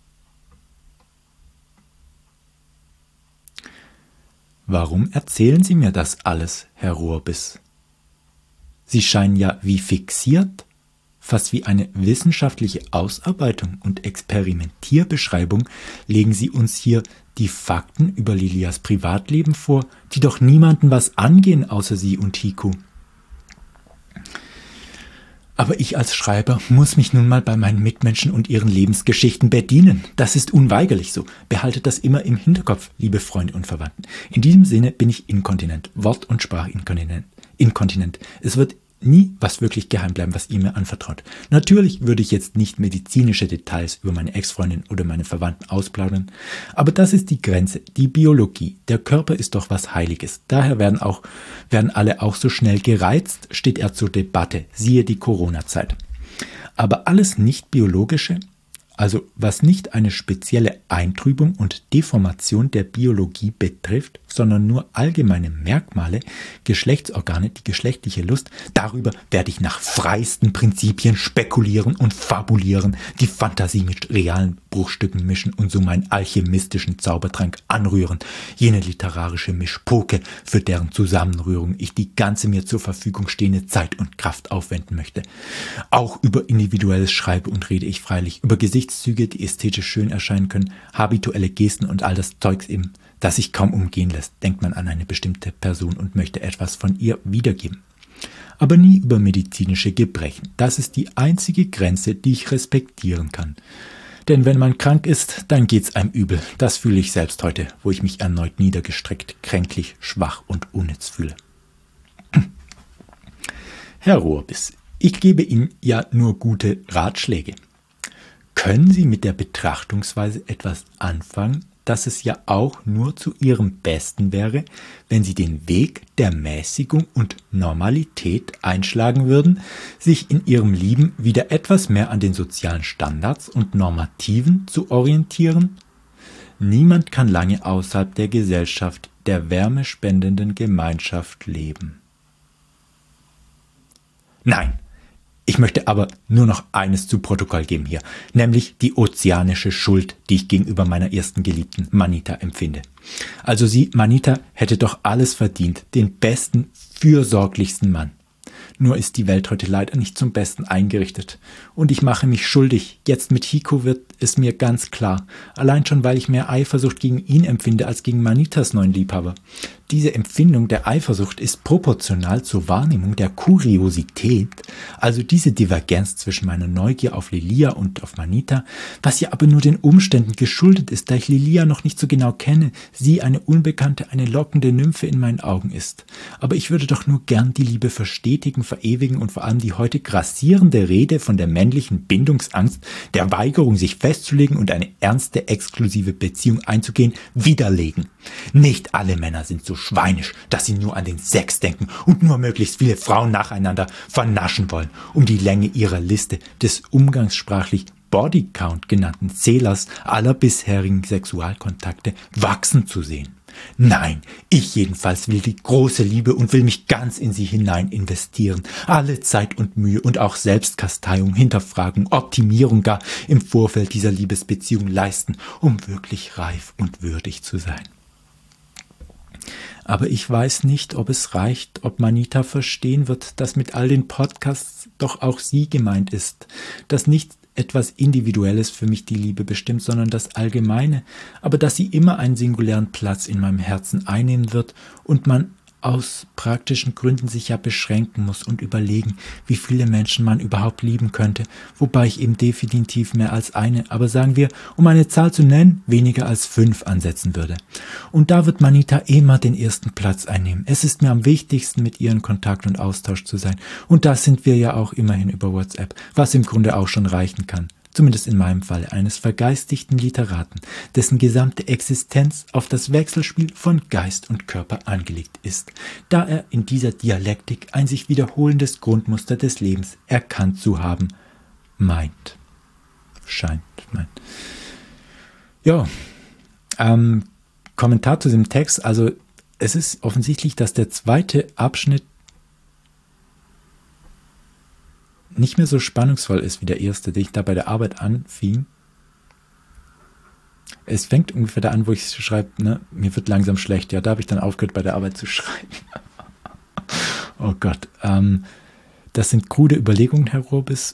Warum erzählen Sie mir das alles, Herr Rohrbiss? Sie scheinen ja wie fixiert, fast wie eine wissenschaftliche Ausarbeitung und Experimentierbeschreibung legen Sie uns hier die Fakten über Lilias Privatleben vor, die doch niemanden was angehen außer Sie und Hiku. Aber ich als Schreiber muss mich nun mal bei meinen Mitmenschen und ihren Lebensgeschichten bedienen. Das ist unweigerlich so. Behaltet das immer im Hinterkopf, liebe Freunde und Verwandten. In diesem Sinne bin ich inkontinent, Wort- und Sprachinkontinent. Inkontinent. Es wird nie was wirklich geheim bleiben, was ihr mir anvertraut. Natürlich würde ich jetzt nicht medizinische Details über meine Ex-Freundin oder meine Verwandten ausplaudern, aber das ist die Grenze, die Biologie. Der Körper ist doch was Heiliges. Daher werden auch, werden alle auch so schnell gereizt, steht er zur Debatte, siehe die Corona-Zeit. Aber alles nicht-biologische, also was nicht eine spezielle Eintrübung und Deformation der Biologie betrifft, sondern nur allgemeine Merkmale, Geschlechtsorgane, die geschlechtliche Lust, darüber werde ich nach freiesten Prinzipien spekulieren und fabulieren, die Fantasie mit realen Bruchstücken mischen und so meinen alchemistischen Zaubertrank anrühren, jene literarische Mischpoke, für deren Zusammenrührung ich die ganze mir zur Verfügung stehende Zeit und Kraft aufwenden möchte. Auch über individuelles schreibe und rede ich freilich, über Gesichtszüge, die ästhetisch schön erscheinen können, habituelle Gesten und all das Zeugs eben, das sich kaum umgehen lässt, denkt man an eine bestimmte Person und möchte etwas von ihr wiedergeben. Aber nie über medizinische Gebrechen. Das ist die einzige Grenze, die ich respektieren kann. Denn wenn man krank ist, dann geht's einem übel. Das fühle ich selbst heute, wo ich mich erneut niedergestreckt, kränklich, schwach und unnütz fühle. Herr Rohrbiss, ich gebe Ihnen ja nur gute Ratschläge. Können Sie mit der Betrachtungsweise etwas anfangen, dass es ja auch nur zu Ihrem Besten wäre, wenn Sie den Weg der Mäßigung und Normalität einschlagen würden, sich in Ihrem Leben wieder etwas mehr an den sozialen Standards und Normativen zu orientieren? Niemand kann lange außerhalb der Gesellschaft, der wärmespendenden Gemeinschaft leben. Nein, ich möchte aber nur noch eines zu Protokoll geben hier, nämlich die ozeanische Schuld, die ich gegenüber meiner ersten Geliebten Manita empfinde. Also sie, Manita, hätte doch alles verdient, den besten, fürsorglichsten Mann. Nur ist die Welt heute leider nicht zum Besten eingerichtet. Und ich mache mich schuldig. Jetzt mit Hiko wird es mir ganz klar. Allein schon, weil ich mehr Eifersucht gegen ihn empfinde als gegen Manitas neuen Liebhaber. Diese Empfindung der Eifersucht ist proportional zur Wahrnehmung der Kuriosität, also diese Divergenz zwischen meiner Neugier auf Lilia und auf Manita, was ja aber nur den Umständen geschuldet ist, da ich Lilia noch nicht so genau kenne, sie eine unbekannte, eine lockende Nymphe in meinen Augen ist. Aber ich würde doch nur gern die Liebe verstetigen, verewigen und vor allem die heute grassierende Rede von der männlichen Bindungsangst, der Weigerung, sich festzulegen und eine ernste, exklusive Beziehung einzugehen, widerlegen. Nicht alle Männer sind so schweinisch, dass sie nur an den Sex denken und nur möglichst viele Frauen nacheinander vernaschen wollen, um die Länge ihrer Liste des umgangssprachlich Bodycount genannten Zählers aller bisherigen Sexualkontakte wachsen zu sehen. Nein, ich jedenfalls will die große Liebe und will mich ganz in sie hinein investieren. Alle Zeit und Mühe und auch Selbstkasteiung, Hinterfragung, Optimierung gar im Vorfeld dieser Liebesbeziehung leisten, um wirklich reif und würdig zu sein. Aber ich weiß nicht, ob es reicht, ob Manita verstehen wird, dass mit all den Podcasts doch auch sie gemeint ist, dass nicht etwas Individuelles für mich die Liebe bestimmt, sondern das Allgemeine, aber dass sie immer einen singulären Platz in meinem Herzen einnehmen wird und man aus praktischen Gründen sich ja beschränken muss und überlegen, wie viele Menschen man überhaupt lieben könnte, wobei ich eben definitiv mehr als eine, aber sagen wir, um eine Zahl zu nennen, weniger als fünf ansetzen würde. Und da wird Manita immer den ersten Platz einnehmen. Es ist mir am wichtigsten, mit ihr in Kontakt und Austausch zu sein. Und das sind wir ja auch immerhin über WhatsApp, was im Grunde auch schon reichen kann. Zumindest in meinem Fall, eines vergeistigten Literaten, dessen gesamte Existenz auf das Wechselspiel von Geist und Körper angelegt ist, da er in dieser Dialektik ein sich wiederholendes Grundmuster des Lebens erkannt zu haben meint. Scheint, meint. Ja, ähm, Kommentar zu dem Text, also es ist offensichtlich, dass der zweite Abschnitt nicht mehr so spannungsvoll ist wie der erste, den ich da bei der Arbeit anfing. Es fängt ungefähr da an, wo ich schreibe, ne, mir wird langsam schlecht. Ja, da habe ich dann aufgehört, bei der Arbeit zu schreiben. Oh Gott. Ähm, das sind krude Überlegungen, Herr Rohrbiss.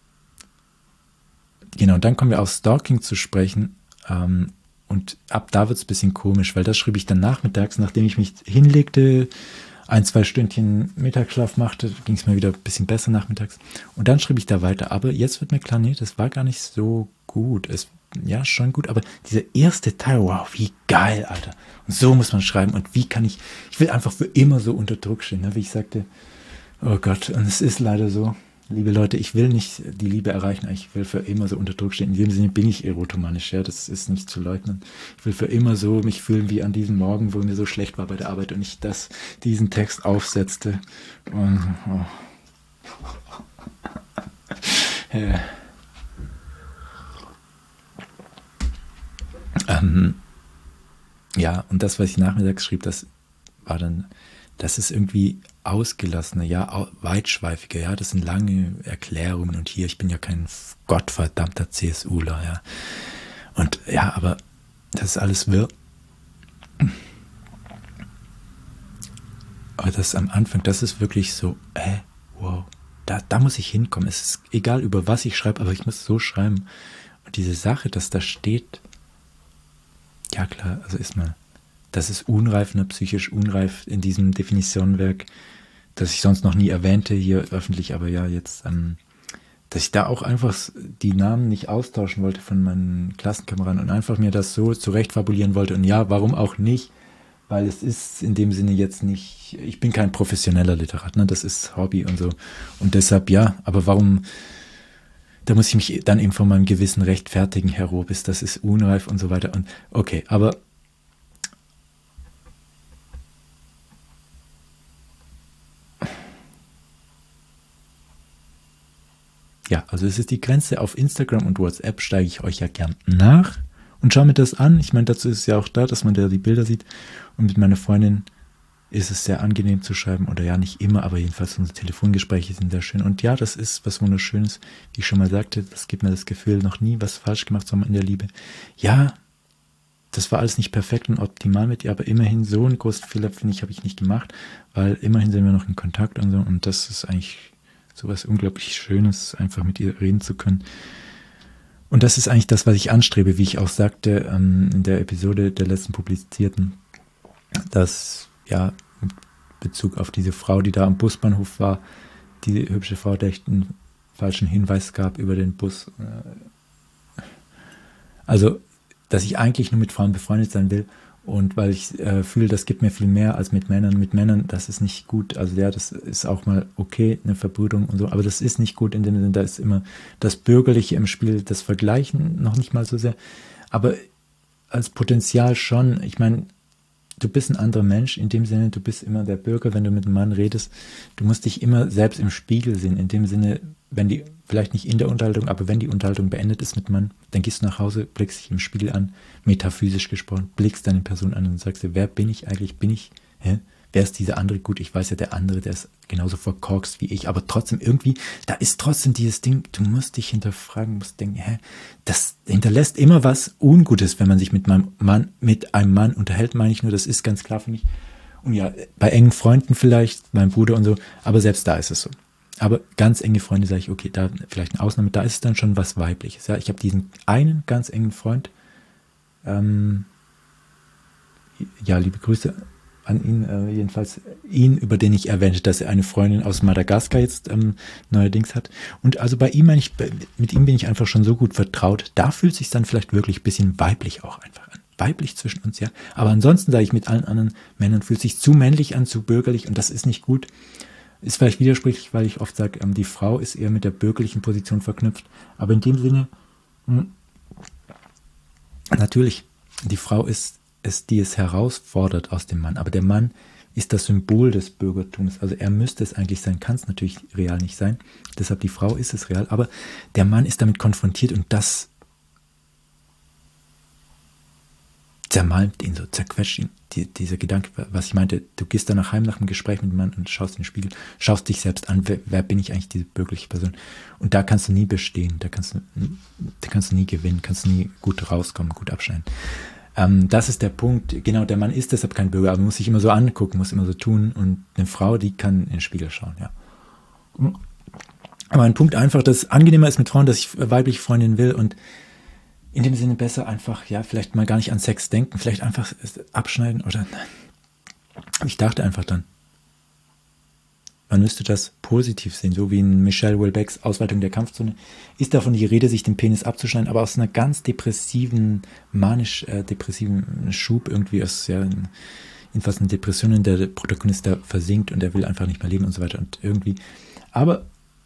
Genau, dann kommen wir auf Stalking zu sprechen. Ähm, und ab da wird es ein bisschen komisch, weil das schrieb ich dann nachmittags, nachdem ich mich hinlegte, ein, zwei Stündchen Mittagsschlaf machte, ging es mir wieder ein bisschen besser nachmittags. Und dann schrieb ich da weiter. Aber jetzt wird mir klar, nee, das war gar nicht so gut. Es, ja, schon gut, aber dieser erste Teil, wow, wie geil, Alter. Und so muss man schreiben. Und wie kann ich, ich will einfach für immer so unter Druck stehen, ne? Wie ich sagte, oh Gott, und es ist leider so. Liebe Leute, ich will nicht die Liebe erreichen, ich will für immer so unter Druck stehen. In dem Sinne bin ich erotomanisch, ja, das ist nicht zu leugnen. Ich will für immer so mich fühlen wie an diesem Morgen, wo mir so schlecht war bei der Arbeit und ich das, diesen Text aufsetzte. Und, oh. ja. Ähm, ja, und das, was ich nachmittags schrieb, das war dann, das ist irgendwie ausgelassener, ja, weitschweifiger, ja, das sind lange Erklärungen und hier, ich bin ja kein gottverdammter CSUler, ja. Und ja, aber das ist alles wirr. Aber das am Anfang, das ist wirklich so, äh, wow, da, da muss ich hinkommen. Es ist egal, über was ich schreibe, aber ich muss so schreiben. Und diese Sache, dass da steht, ja klar, also ist mal, das ist unreif, ne, psychisch unreif in diesem Definitionenwerk, das ich sonst noch nie erwähnte, hier öffentlich, aber ja, jetzt, ähm, dass ich da auch einfach die Namen nicht austauschen wollte von meinen Klassenkameraden und einfach mir das so zurechtfabulieren wollte. Und ja, warum auch nicht? Weil es ist in dem Sinne jetzt nicht, ich bin kein professioneller Literat, ne? Das ist Hobby und so. Und deshalb ja, aber warum, da muss ich mich dann eben von meinem Gewissen rechtfertigen, Herr Robis, das ist unreif und so weiter. Und okay, aber ja, also es ist die Grenze. Auf Instagram und WhatsApp steige ich euch ja gern nach und schaue mir das an. Ich meine, dazu ist es ja auch da, dass man da die Bilder sieht. Und mit meiner Freundin ist es sehr angenehm zu schreiben. Oder ja, nicht immer, aber jedenfalls unsere Telefongespräche sind sehr schön. Und ja, das ist was Wunderschönes. Wie ich schon mal sagte, das gibt mir das Gefühl, noch nie was falsch gemacht zu haben in der Liebe. Ja, das war alles nicht perfekt und optimal mit ihr, aber immerhin so einen großen Fehler, finde ich, habe ich nicht gemacht. Weil immerhin sind wir noch in Kontakt und so. Und das ist eigentlich sowas unglaublich Schönes, einfach mit ihr reden zu können. Und das ist eigentlich das, was ich anstrebe, wie ich auch sagte ähm, in der Episode der letzten publizierten, dass, ja, mit Bezug auf diese Frau, die da am Busbahnhof war, die hübsche Frau, der ich einen falschen Hinweis gab über den Bus. Also, dass ich eigentlich nur mit Frauen befreundet sein will. Und weil ich äh, fühle, das gibt mir viel mehr als mit Männern. Mit Männern, das ist nicht gut. Also ja, das ist auch mal okay, eine Verbrüderung und so. Aber das ist nicht gut in dem Sinne, da ist immer das Bürgerliche im Spiel, das Vergleichen noch nicht mal so sehr. Aber als Potenzial schon. Ich meine, du bist ein anderer Mensch. In dem Sinne, du bist immer der Bürger, wenn du mit einem Mann redest. Du musst dich immer selbst im Spiegel sehen. In dem Sinne, wenn die, vielleicht nicht in der Unterhaltung, aber wenn die Unterhaltung beendet ist mit einem Mann, dann gehst du nach Hause, blickst dich im Spiegel an, metaphysisch gesprochen, blickst deine Person an und sagst dir, wer bin ich eigentlich? Bin ich, hä? Wer ist dieser andere? Gut, ich weiß ja, der andere, der ist genauso verkorkst wie ich, aber trotzdem irgendwie, da ist trotzdem dieses Ding, du musst dich hinterfragen, musst denken, hä? Das hinterlässt immer was Ungutes, wenn man sich mit meinem Mann, mit einem Mann unterhält, meine ich nur, das ist ganz klar für mich. Und ja, bei engen Freunden vielleicht, meinem Bruder und so, aber selbst da ist es so. Aber ganz enge Freunde sage ich, okay, da vielleicht eine Ausnahme, da ist es dann schon was Weibliches. Ja, ich habe diesen einen ganz engen Freund, ähm, ja, liebe Grüße an ihn, äh, jedenfalls ihn, über den ich erwähnte, dass er eine Freundin aus Madagaskar jetzt ähm, neuerdings hat. Und also bei ihm, meine ich, mit ihm bin ich einfach schon so gut vertraut, da fühlt es sich dann vielleicht wirklich ein bisschen weiblich auch einfach an. Weiblich zwischen uns, ja. Aber ansonsten sage ich, mit allen anderen Männern fühlt es sich zu männlich an, zu bürgerlich und das ist nicht gut. Ist vielleicht widersprüchlich, weil ich oft sage, ähm, die Frau ist eher mit der bürgerlichen Position verknüpft. Aber in dem Sinne, mh, natürlich, die Frau ist es, die es herausfordert aus dem Mann. Aber der Mann ist das Symbol des Bürgertums. Also er müsste es eigentlich sein, kann es natürlich real nicht sein. Deshalb die Frau ist es real. Aber der Mann ist damit konfrontiert und das zermalmt ihn so, zerquetscht ihn. Die, dieser Gedanke, was ich meinte, du gehst danach heim nach einem Gespräch mit dem Mann und schaust in den Spiegel, schaust dich selbst an, wer, wer bin ich eigentlich, diese bürgerliche Person? Und da kannst du nie bestehen, da kannst du, da kannst du nie gewinnen, kannst du nie gut rauskommen, gut abschneiden. Ähm, das ist der Punkt, genau, der Mann ist deshalb kein Bürger, aber muss sich immer so angucken, muss immer so tun und eine Frau, die kann in den Spiegel schauen, ja. Aber ein Punkt einfach, dass es angenehmer ist mit Frauen, dass ich weibliche Freundinnen will und in dem Sinne besser einfach, ja, vielleicht mal gar nicht an Sex denken, vielleicht einfach abschneiden oder nein. Ich dachte einfach dann, man müsste das positiv sehen, so wie in Michelle Houellebecqs Ausweitung der Kampfzone, ist davon die Rede, sich den Penis abzuschneiden, aber aus einer ganz depressiven, manisch-depressiven äh, Schub irgendwie, aus ja, jedenfalls eine Depression, in der der Protagonist da versinkt und er will einfach nicht mehr leben und so weiter und irgendwie, aber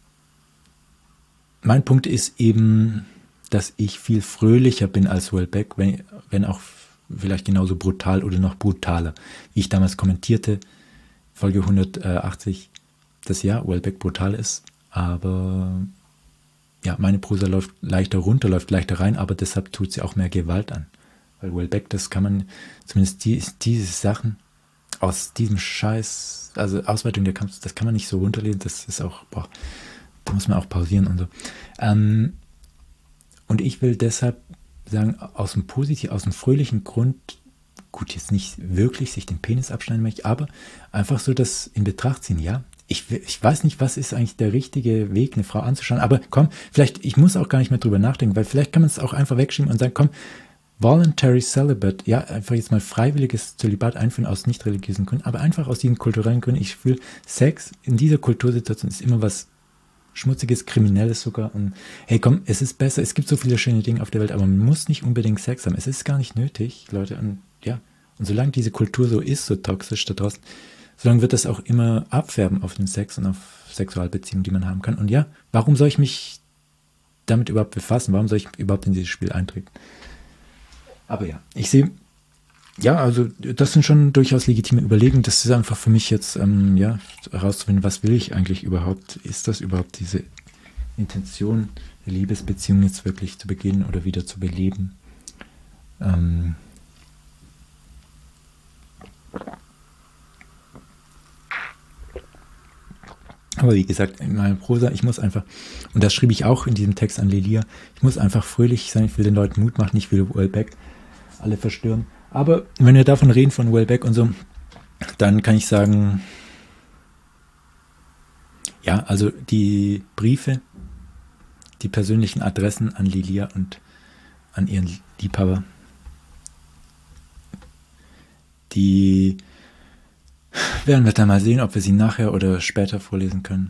mein Punkt ist eben, dass ich viel fröhlicher bin als Houellebecq, wenn, wenn auch vielleicht genauso brutal oder noch brutaler. Wie ich damals kommentierte, Folge hundertachtzig, dass ja, Houellebecq brutal ist, aber ja, meine Prosa läuft leichter runter, läuft leichter rein, aber deshalb tut sie auch mehr Gewalt an. Weil Houellebecq, das kann man, zumindest die, diese Sachen aus diesem Scheiß, also Ausweitung der Kampf, das kann man nicht so runterlesen, das ist auch, boah, da muss man auch pausieren und so. Ähm, Und ich will deshalb sagen, aus dem positiven, aus dem fröhlichen Grund, gut, jetzt nicht wirklich sich den Penis abschneiden möchte, aber einfach so das in Betracht ziehen, ja. Ich, ich weiß nicht, was ist eigentlich der richtige Weg, eine Frau anzuschauen, aber komm, vielleicht, ich muss auch gar nicht mehr drüber nachdenken, weil vielleicht kann man es auch einfach wegschieben und sagen, komm, Voluntary Celibate, ja, einfach jetzt mal freiwilliges Zölibat einführen aus nicht religiösen Gründen, aber einfach aus diesen kulturellen Gründen. Ich fühle, Sex in dieser Kultursituation ist immer was schmutziges, kriminelles sogar. Und hey, komm, es ist besser, es gibt so viele schöne Dinge auf der Welt, aber man muss nicht unbedingt Sex haben. Es ist gar nicht nötig, Leute. Und ja, und solange diese Kultur so ist, so toxisch da draußen, solange wird das auch immer abfärben auf den Sex und auf Sexualbeziehungen, die man haben kann. Und ja, warum soll ich mich damit überhaupt befassen? Warum soll ich überhaupt in dieses Spiel eintreten? Aber ja, ich sehe, ja, also das sind schon durchaus legitime Überlegungen. Das ist einfach für mich jetzt, ähm, ja, herauszufinden, was will ich eigentlich überhaupt? Ist das überhaupt diese Intention, der Liebesbeziehung jetzt wirklich zu beginnen oder wieder zu beleben? Ähm, Aber wie gesagt, in meiner Prosa, ich muss einfach, und das schrieb ich auch in diesem Text an Lilia, ich muss einfach fröhlich sein, ich will den Leuten Mut machen, ich will Welbeck alle verstören. Aber wenn wir davon reden, von Welbeck und so, dann kann ich sagen, ja, also die Briefe, die persönlichen Adressen an Lilia und an ihren Liebhaber, die werden wir dann mal sehen, ob wir sie nachher oder später vorlesen können.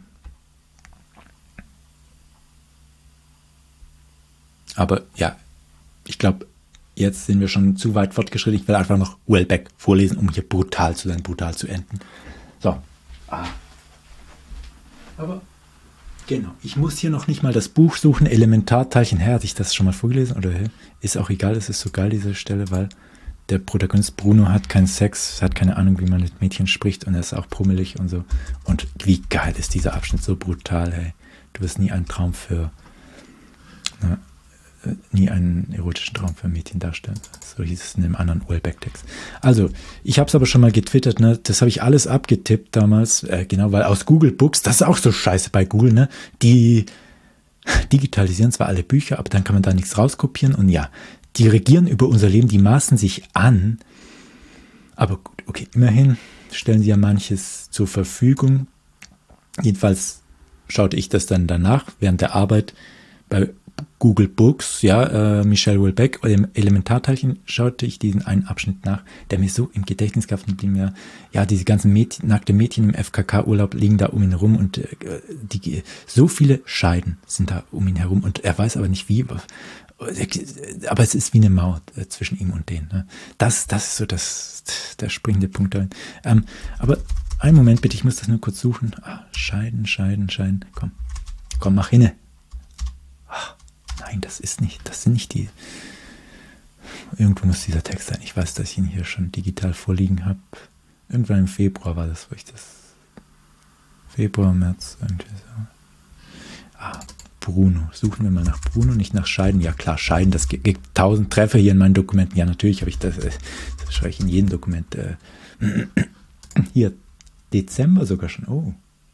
Aber ja, ich glaube, jetzt sind wir schon zu weit fortgeschritten. Ich will einfach noch Welbeck vorlesen, um hier brutal zu sein, brutal zu enden. So. Ah. Aber genau, ich muss hier noch nicht mal das Buch suchen. Elementarteilchen, hä, hatte ich das schon mal vorgelesen? Oder hä? Ist auch egal, es ist so geil, diese Stelle, weil der Protagonist Bruno hat keinen Sex, hat keine Ahnung, wie man mit Mädchen spricht und er ist auch pummelig und so. Und wie geil ist dieser Abschnitt, so brutal, hey. Du wirst nie einen Traum für, na, nie einen erotischen Traum für Mädchen darstellen. So hieß es in dem anderen Welbeck-Text. Also, ich habe es aber schon mal getwittert, ne? Das habe ich alles abgetippt damals, äh, genau, weil aus Google Books, das ist auch so scheiße bei Google, ne? Die digitalisieren zwar alle Bücher, aber dann kann man da nichts rauskopieren und ja, die regieren über unser Leben, die maßen sich an. Aber gut, okay, immerhin stellen sie ja manches zur Verfügung. Jedenfalls schaute ich das dann danach, während der Arbeit bei Google Books, ja, äh, Michel Welbeck, Elementarteilchen, schaute ich diesen einen Abschnitt nach, der mir so im Gedächtnis gab, und mir, ja, diese ganzen Mädchen, nackte Mädchen im F K K-Urlaub liegen da um ihn herum und äh, die, so viele Scheiden sind da um ihn herum und er weiß aber nicht wie, aber es ist wie eine Mauer äh, zwischen ihm und denen. Ne? Das, das ist so das, der springende Punkt dahin. Ähm, aber einen Moment bitte, ich muss das nur kurz suchen. Ah, Scheiden, Scheiden, Scheiden. Komm, komm, mach hinne. Ach, nein, das ist nicht, das sind nicht die. Irgendwo muss dieser Text sein. Ich weiß, dass ich ihn hier schon digital vorliegen habe. Irgendwann im Februar war das, wo ich das. Februar, März, irgendwie so. Ah, Bruno. Suchen wir mal nach Bruno, nicht nach Scheiden. Ja klar, Scheiden, das gibt tausend Treffer hier in meinen Dokumenten. Ja, natürlich habe ich das, das schreibe ich in jedem Dokument. Äh, hier, Dezember sogar schon. Oh.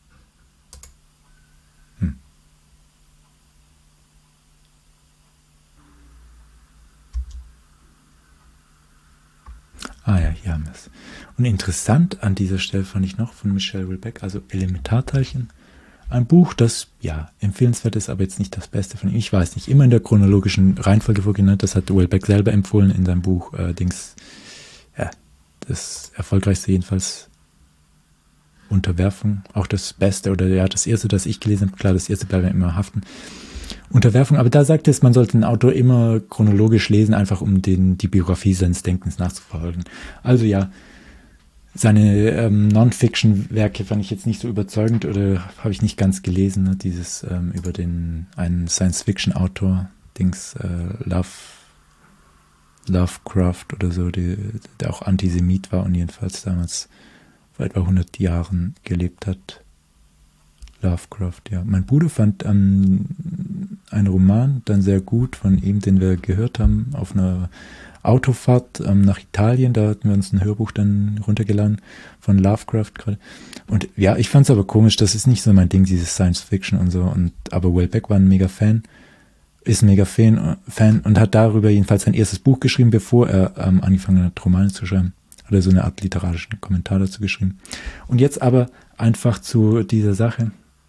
Hm. Ah ja, hier haben wir es. Und interessant an dieser Stelle fand ich noch von Michel Welbeck, also Elementarteilchen. Ein Buch, das, ja, empfehlenswert ist, aber jetzt nicht das Beste von ihm. Ich weiß nicht, immer in der chronologischen Reihenfolge vorgenannt. Das hat Welbeck selber empfohlen in seinem Buch. Äh, Dings, ja, das erfolgreichste jedenfalls, Unterwerfung. Auch das Beste oder ja, das erste, das ich gelesen habe. Klar, das erste bleibt ja immer haften. Unterwerfung, aber da sagt es, man sollte den Autor immer chronologisch lesen, einfach um den, die Biografie seines Denkens nachzuverfolgen. Also ja, seine ähm, Non-Fiction-Werke fand ich jetzt nicht so überzeugend oder habe ich nicht ganz gelesen, ne? Dieses ähm, über den einen Science-Fiction-Autor, Dings, äh, Love, Lovecraft oder so, die, der auch Antisemit war und jedenfalls damals vor etwa hundert Jahren gelebt hat. Lovecraft, ja. Mein Bruder fand ähm, einen Roman dann sehr gut von ihm, den wir gehört haben, auf einer Autofahrt ähm, nach Italien. Da hatten wir uns ein Hörbuch dann runtergeladen von Lovecraft gerade. Und ja, ich fand es aber komisch, das ist nicht so mein Ding, dieses Science-Fiction und so. Und aber Welbeck war ein mega Fan, ist ein mega Fan, Fan und hat darüber jedenfalls sein erstes Buch geschrieben, bevor er ähm, angefangen hat, Romane zu schreiben. Hat er so eine Art literarischen Kommentar dazu geschrieben. Und jetzt aber einfach zu dieser Sache.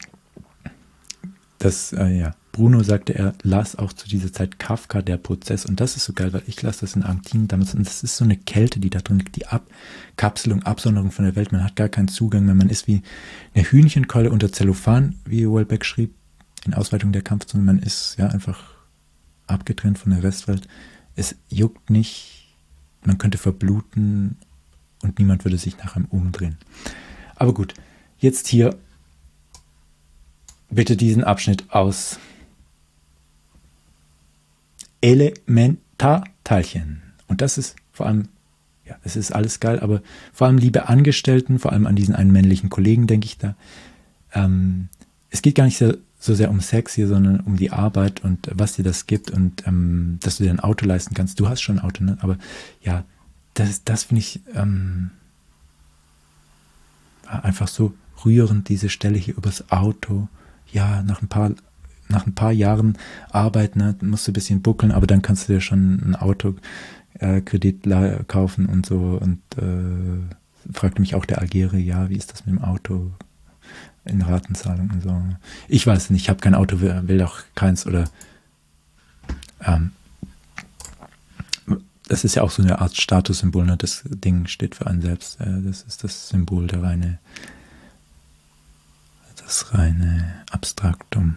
Das, äh, ja, Bruno sagte, er las auch zu dieser Zeit Kafka, der Prozess. Und das ist so geil, weil ich las das in Argentinien damals. Und das ist so eine Kälte, die da drin liegt, die Abkapselung, Absonderung von der Welt. Man hat gar keinen Zugang mehr. Man ist wie eine Hühnchenkeule unter Zellophan, wie Welbeck schrieb. in Ausweitung der Kampfzone. Man ist ja einfach abgetrennt von der Restwelt. Es juckt nicht, man könnte verbluten und niemand würde sich nach einem umdrehen. Aber gut, jetzt hier bitte diesen Abschnitt aus Elementarteilchen. Und das ist vor allem, ja, es ist alles geil, aber vor allem liebe Angestellten, vor allem an diesen einen männlichen Kollegen, denke ich da. Ähm, es geht gar nicht so, so sehr um Sex hier, sondern um die Arbeit und was dir das gibt und ähm, dass du dir ein Auto leisten kannst. Du hast schon ein Auto, ne? Aber ja, das, das finde ich ähm, einfach so rührend, diese Stelle hier übers Auto. Ja, nach ein paar, nach ein paar Jahren Arbeit, ne, musst du ein bisschen buckeln, aber dann kannst du dir schon ein Autokredit äh, kaufen und so. Und äh, fragte mich auch der Algere, ja, wie ist das mit dem Auto in Ratenzahlung und so. Ich weiß nicht, ich habe kein Auto, will auch keins oder ähm, das ist ja auch so eine Art Statussymbol, ne? Das Ding steht für einen selbst. Äh, das ist das Symbol, der reine das reine Abstraktum.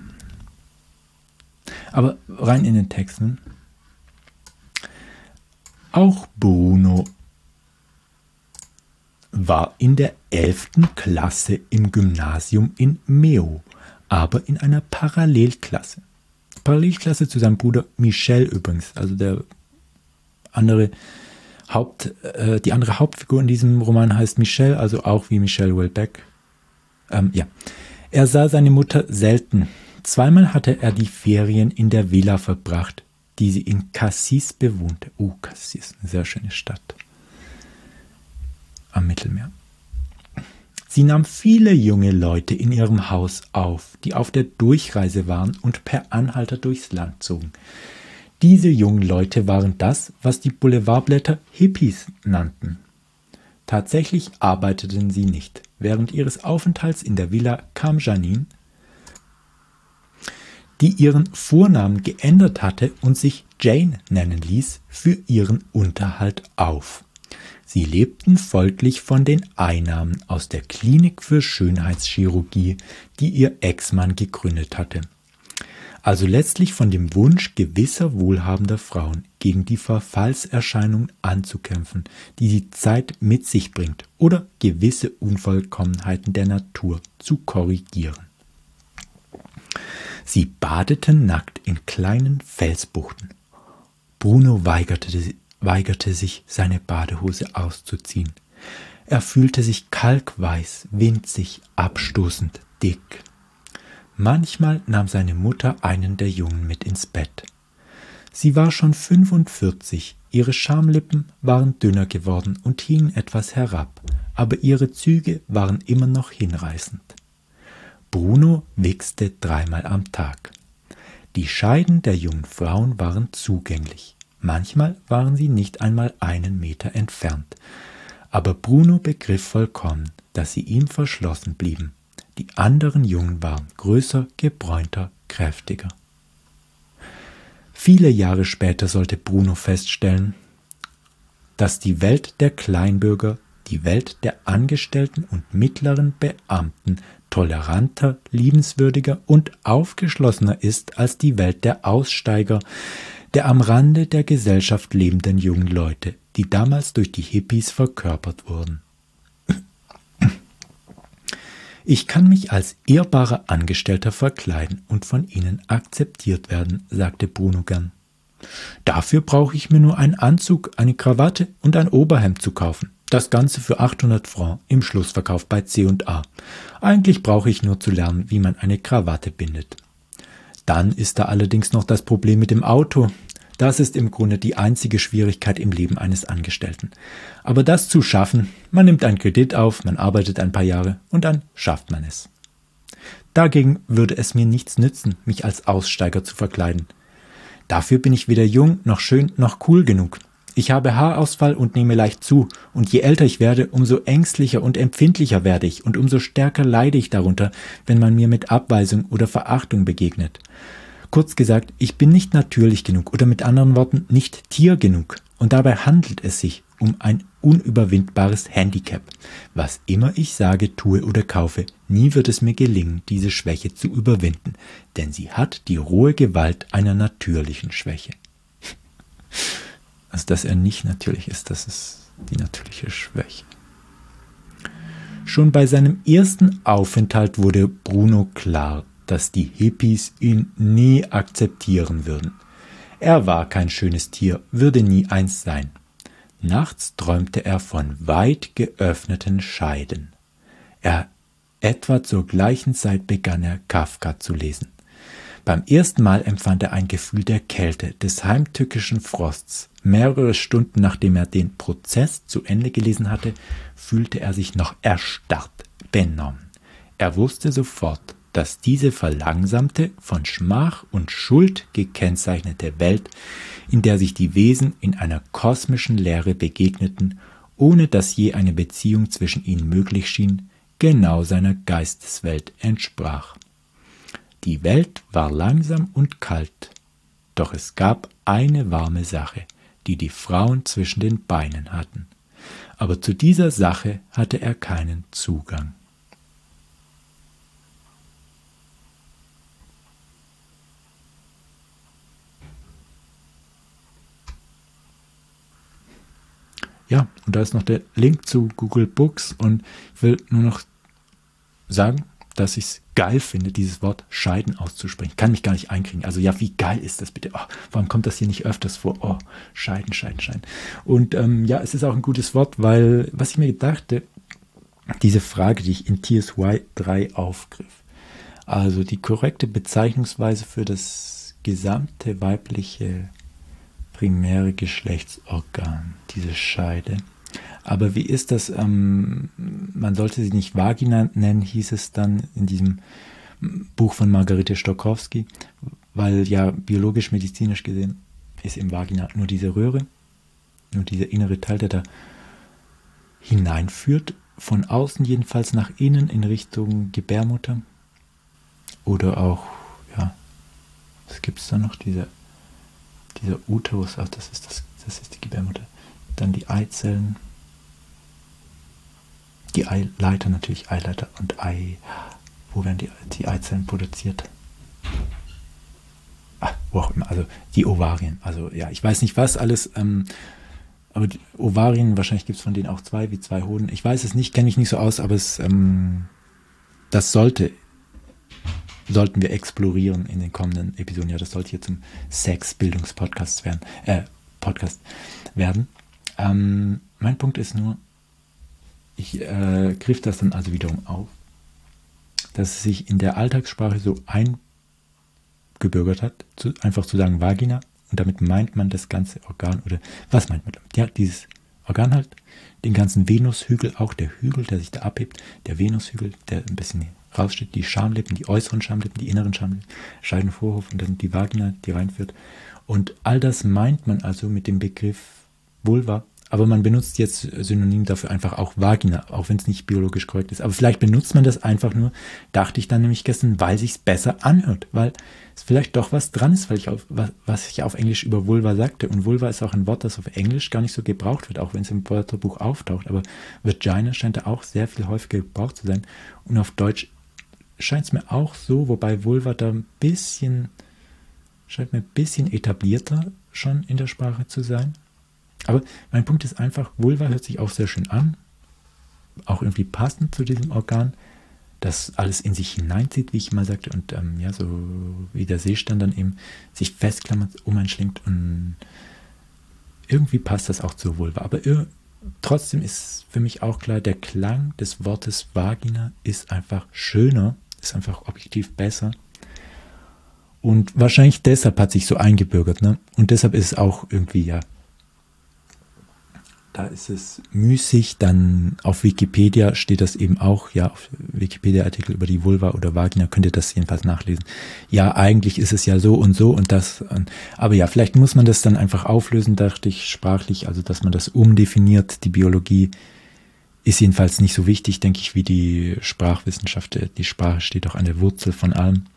Aber rein in den Texten. Auch Bruno war in der elften Klasse im Gymnasium in Meaux, aber in einer Parallelklasse. Parallelklasse zu seinem Bruder Michel übrigens, also der andere Haupt, äh, die andere Hauptfigur in diesem Roman heißt Michel, also auch wie Michel Houellebecq. Ähm, ja. Er sah seine Mutter selten. Zweimal hatte er die Ferien in der Villa verbracht, die sie in Cassis bewohnte. Oh, Cassis, eine sehr schöne Stadt am Mittelmeer. Sie nahm viele junge Leute in ihrem Haus auf, die auf der Durchreise waren und per Anhalter durchs Land zogen. Diese jungen Leute waren das, was die Boulevardblätter Hippies nannten. Tatsächlich arbeiteten sie nicht. Während ihres Aufenthalts in der Villa kam Janine, die ihren Vornamen geändert hatte und sich Jane nennen ließ, für ihren Unterhalt auf. Sie lebten folglich von den Einnahmen aus der Klinik für Schönheitschirurgie, die ihr Ex-Mann gegründet hatte. Also letztlich von dem Wunsch gewisser wohlhabender Frauen, gegen die Verfallserscheinungen anzukämpfen, die die Zeit mit sich bringt, oder gewisse Unvollkommenheiten der Natur zu korrigieren. Sie badeten nackt in kleinen Felsbuchten. Bruno weigerte, weigerte sich, seine Badehose auszuziehen. Er fühlte sich kalkweiß, winzig, abstoßend, dick. Manchmal nahm seine Mutter einen der Jungen mit ins Bett. Sie war schon fünfundvierzig, ihre Schamlippen waren dünner geworden und hingen etwas herab, aber ihre Züge waren immer noch hinreißend. Bruno wichste dreimal am Tag. Die Scheiden der jungen Frauen waren zugänglich. Manchmal waren sie nicht einmal einen Meter entfernt. Aber Bruno begriff vollkommen, dass sie ihm verschlossen blieben. Die anderen Jungen waren größer, gebräunter, kräftiger. Viele Jahre später sollte Bruno feststellen, dass die Welt der Kleinbürger, die Welt der Angestellten und mittleren Beamten toleranter, liebenswürdiger und aufgeschlossener ist als die Welt der Aussteiger, der am Rande der Gesellschaft lebenden jungen Leute, die damals durch die Hippies verkörpert wurden. Ich kann mich als ehrbarer Angestellter verkleiden und von ihnen akzeptiert werden, sagte Bruno gern. Dafür brauche ich mir nur einen Anzug, eine Krawatte und ein Oberhemd zu kaufen. Das Ganze für achthundert Francs im Schlussverkauf bei C und A. Eigentlich brauche ich nur zu lernen, wie man eine Krawatte bindet. Dann ist da allerdings noch das Problem mit dem Auto. Das ist im Grunde die einzige Schwierigkeit im Leben eines Angestellten. Aber das zu schaffen, man nimmt einen Kredit auf, man arbeitet ein paar Jahre und dann schafft man es. Dagegen würde es mir nichts nützen, mich als Aussteiger zu verkleiden. Dafür bin ich weder jung, noch schön, noch cool genug. Ich habe Haarausfall und nehme leicht zu, und je älter ich werde, umso ängstlicher und empfindlicher werde ich und umso stärker leide ich darunter, wenn man mir mit Abweisung oder Verachtung begegnet. Kurz gesagt, ich bin nicht natürlich genug oder mit anderen Worten nicht Tier genug, und dabei handelt es sich um ein unüberwindbares Handicap. Was immer ich sage, tue oder kaufe, nie wird es mir gelingen, diese Schwäche zu überwinden, denn sie hat die rohe Gewalt einer natürlichen Schwäche. Also, dass er nicht natürlich ist, das ist die natürliche Schwäche. Schon bei seinem ersten Aufenthalt wurde Bruno klar, dass die Hippies ihn nie akzeptieren würden. Er war kein schönes Tier, würde nie eins sein. Nachts träumte er von weit geöffneten Scheiden. Er, etwa zur gleichen Zeit begann er Kafka zu lesen. Beim ersten Mal empfand er ein Gefühl der Kälte, des heimtückischen Frosts. Mehrere Stunden nachdem er den Prozess zu Ende gelesen hatte, fühlte er sich noch erstarrt, benommen. Er wusste sofort, dass diese verlangsamte, von Schmach und Schuld gekennzeichnete Welt, in der sich die Wesen in einer kosmischen Leere begegneten, ohne dass je eine Beziehung zwischen ihnen möglich schien, genau seiner Geisteswelt entsprach. Die Welt war langsam und kalt, doch es gab eine warme Sache, die die Frauen zwischen den Beinen hatten. Aber zu dieser Sache hatte er keinen Zugang. Ja, und da ist noch der Link zu Google Books und ich will nur noch sagen, dass ich es geil finde, dieses Wort Scheiden auszusprechen. Ich kann mich gar nicht einkriegen. Also ja, wie geil ist das bitte? Oh, warum kommt das hier nicht öfters vor? Oh, Scheiden, Scheiden, Scheiden. Und ähm, ja, es ist auch ein gutes Wort, weil, was ich mir dachte, diese Frage, die ich in T S Y drei aufgriff, also die korrekte Bezeichnungsweise für das gesamte weibliche primäre Geschlechtsorgan, diese Scheide. Aber wie ist das? Ähm, man sollte sie nicht Vagina nennen, hieß es dann in diesem Buch von Margarete Stokowski, weil ja biologisch-medizinisch gesehen ist im Vagina nur diese Röhre, nur dieser innere Teil, der da hineinführt, von außen jedenfalls nach innen in Richtung Gebärmutter. Oder auch, ja, was gibt es da noch? Dieser, dieser Uterus, ach, das ist, das, das ist die Gebärmutter. Dann die Eizellen. Die Eileiter natürlich, Eileiter und Ei. Wo werden die, die Eizellen produziert? Ah, wo auch immer, also die Ovarien. Also ja, ich weiß nicht was alles, ähm, aber die Ovarien, wahrscheinlich gibt es von denen auch zwei, wie zwei Hoden. Ich weiß es nicht, kenne ich nicht so aus, aber es, ähm, das sollte, sollten wir explorieren in den kommenden Episoden. Ja, das sollte hier zum Sex-Bildungspodcast werden. Äh, Podcast werden. Ähm, mein Punkt ist nur, ich äh, griff das dann also wiederum auf, dass es sich in der Alltagssprache so eingebürgert hat, zu, einfach zu sagen Vagina, und damit meint man das ganze Organ, oder was meint man damit? Ja, dieses Organ halt, den ganzen Venushügel, auch der Hügel, der sich da abhebt, der Venushügel, der ein bisschen raussteht, die Schamlippen, die äußeren Schamlippen, die inneren Schamlippen, Scheidenvorhof und dann die Vagina, die reinführt. Und all das meint man also mit dem Begriff Vulva. Aber man benutzt jetzt synonym dafür einfach auch Vagina, auch wenn es nicht biologisch korrekt ist. Aber vielleicht benutzt man das einfach nur, dachte ich dann nämlich gestern, weil sich's besser anhört, weil es vielleicht doch was dran ist, weil ich auf, was, was ich auf Englisch über Vulva sagte. Und Vulva ist auch ein Wort, das auf Englisch gar nicht so gebraucht wird, auch wenn es im Wörterbuch auftaucht. Aber Vagina scheint da auch sehr viel häufiger gebraucht zu sein. Und auf Deutsch scheint es mir auch so, wobei Vulva da ein bisschen, scheint mir ein bisschen etablierter schon in der Sprache zu sein. Aber mein Punkt ist einfach, Vulva hört sich auch sehr schön an, auch irgendwie passend zu diesem Organ, das alles in sich hineinzieht, wie ich mal sagte, und ähm, ja, so wie der Seestern dann eben sich festklammert, umeinschlingt, und irgendwie passt das auch zur Vulva. Aber trotzdem ist für mich auch klar, der Klang des Wortes Vagina ist einfach schöner, ist einfach objektiv besser. Und wahrscheinlich deshalb hat sich so eingebürgert, ne? Und deshalb ist es auch irgendwie, ja, da ist es müßig, dann auf Wikipedia steht das eben auch, ja, auf Wikipedia-Artikel über die Vulva oder Vagina könnt ihr das jedenfalls nachlesen. Ja, eigentlich ist es ja so und so und das, aber ja, vielleicht muss man das dann einfach auflösen, dachte ich, sprachlich, also dass man das umdefiniert. Die Biologie ist jedenfalls nicht so wichtig, denke ich, wie die Sprachwissenschaft. Die Sprache steht auch an der Wurzel von allem.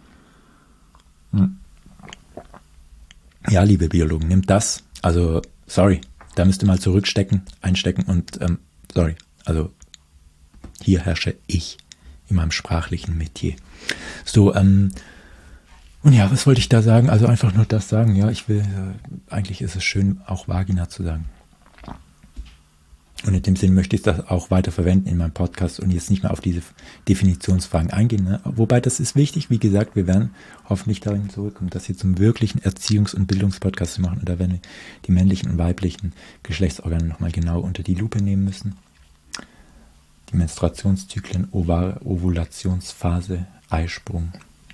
Ja, liebe Biologen, nehmt das, also, sorry, da müsst ihr mal zurückstecken, einstecken und, ähm, sorry, also hier herrsche ich in meinem sprachlichen Metier. So, ähm, und ja, was wollte ich da sagen? Also einfach nur das sagen, ja, ich will, äh, eigentlich ist es schön, auch Vagina zu sagen. Und in dem Sinn möchte ich das auch weiter verwenden in meinem Podcast und jetzt nicht mehr auf diese Definitionsfragen eingehen. Ne? Wobei das ist wichtig, wie gesagt, wir werden hoffentlich darin zurückkommen, das hier zum wirklichen Erziehungs- und Bildungspodcast zu machen. Und da werden wir die männlichen und weiblichen Geschlechtsorgane nochmal genau unter die Lupe nehmen müssen. Die Menstruationszyklen, Ovar- Ovulationsphase, Eisprung.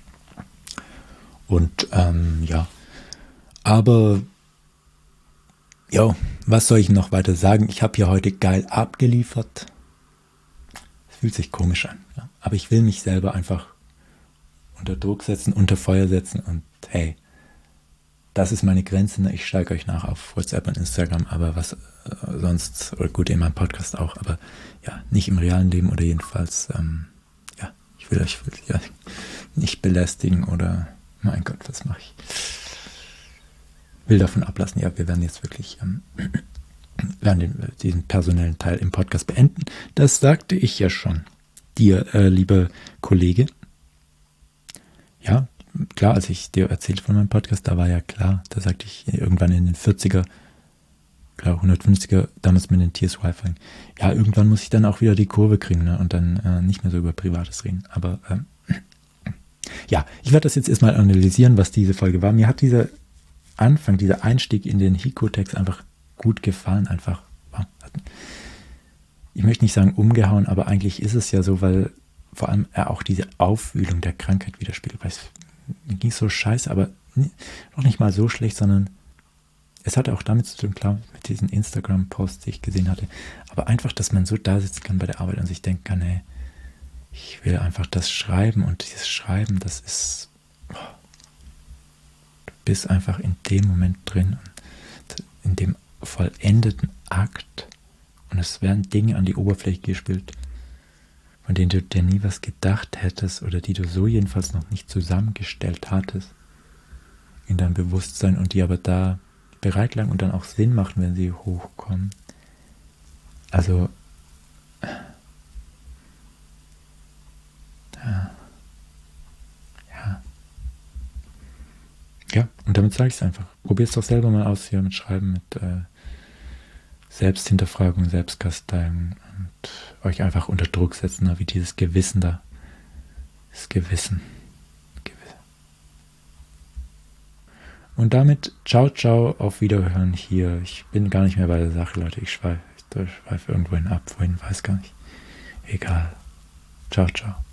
Und ähm, ja, aber jo, was soll ich noch weiter sagen? Ich habe hier heute geil abgeliefert. Es fühlt sich komisch an, ja? Aber ich will mich selber einfach unter Druck setzen, unter Feuer setzen und hey, das ist meine Grenze. Ne? Ich steige euch nach auf WhatsApp und Instagram, aber was äh, sonst, oder gut, in meinem Podcast auch, aber ja, nicht im realen Leben oder jedenfalls, ähm, ja, ich will euch ja, nicht belästigen oder, mein Gott, was mache ich? Will davon ablassen. Ja, wir werden jetzt wirklich ähm, werden den, diesen personellen Teil im Podcast beenden. Das sagte ich ja schon. Dir, äh, lieber Kollege. Ja, klar, als ich dir erzählt von meinem Podcast, da war ja klar, da sagte ich irgendwann in den vierziger, klar, hundertfünfziger, damals mit den T S Wi-Fi. Ja, irgendwann muss ich dann auch wieder die Kurve kriegen, ne, und dann äh, nicht mehr so über Privates reden. Aber ähm, ja, ich werde das jetzt erstmal analysieren, was diese Folge war. Mir hat dieser Anfang, dieser Einstieg in den Hiko-Text einfach gut gefallen, einfach, ich möchte nicht sagen umgehauen, aber eigentlich ist es ja so, weil vor allem er auch diese Aufwühlung der Krankheit widerspiegelt. Weil es mir ging so scheiße, aber noch nicht mal so schlecht, sondern es hatte auch damit zu tun, klar, mit diesen Instagram-Posts, die ich gesehen hatte, aber einfach, dass man so da sitzen kann bei der Arbeit und sich denken kann, hey, ich will einfach das schreiben und dieses Schreiben, das ist, oh, du bist einfach in dem Moment drin, in dem vollendeten Akt und es werden Dinge an die Oberfläche gespielt, von denen du dir nie was gedacht hättest oder die du so jedenfalls noch nicht zusammengestellt hattest in deinem Bewusstsein und die aber da bereit lagen und dann auch Sinn machen, wenn sie hochkommen. Also ja, ja, ja, und damit sage ich es einfach. Probiert es doch selber mal aus hier mit Schreiben, mit äh, Selbsthinterfragung, Selbstkasteiung und euch einfach unter Druck setzen, wie dieses Gewissen da. Das Gewissen. Gewissen. Und damit ciao, ciao, auf Wiederhören hier. Ich bin gar nicht mehr bei der Sache, Leute. Ich schweife ich schweif irgendwohin ab, wohin, weiß gar nicht. Egal. Ciao, ciao.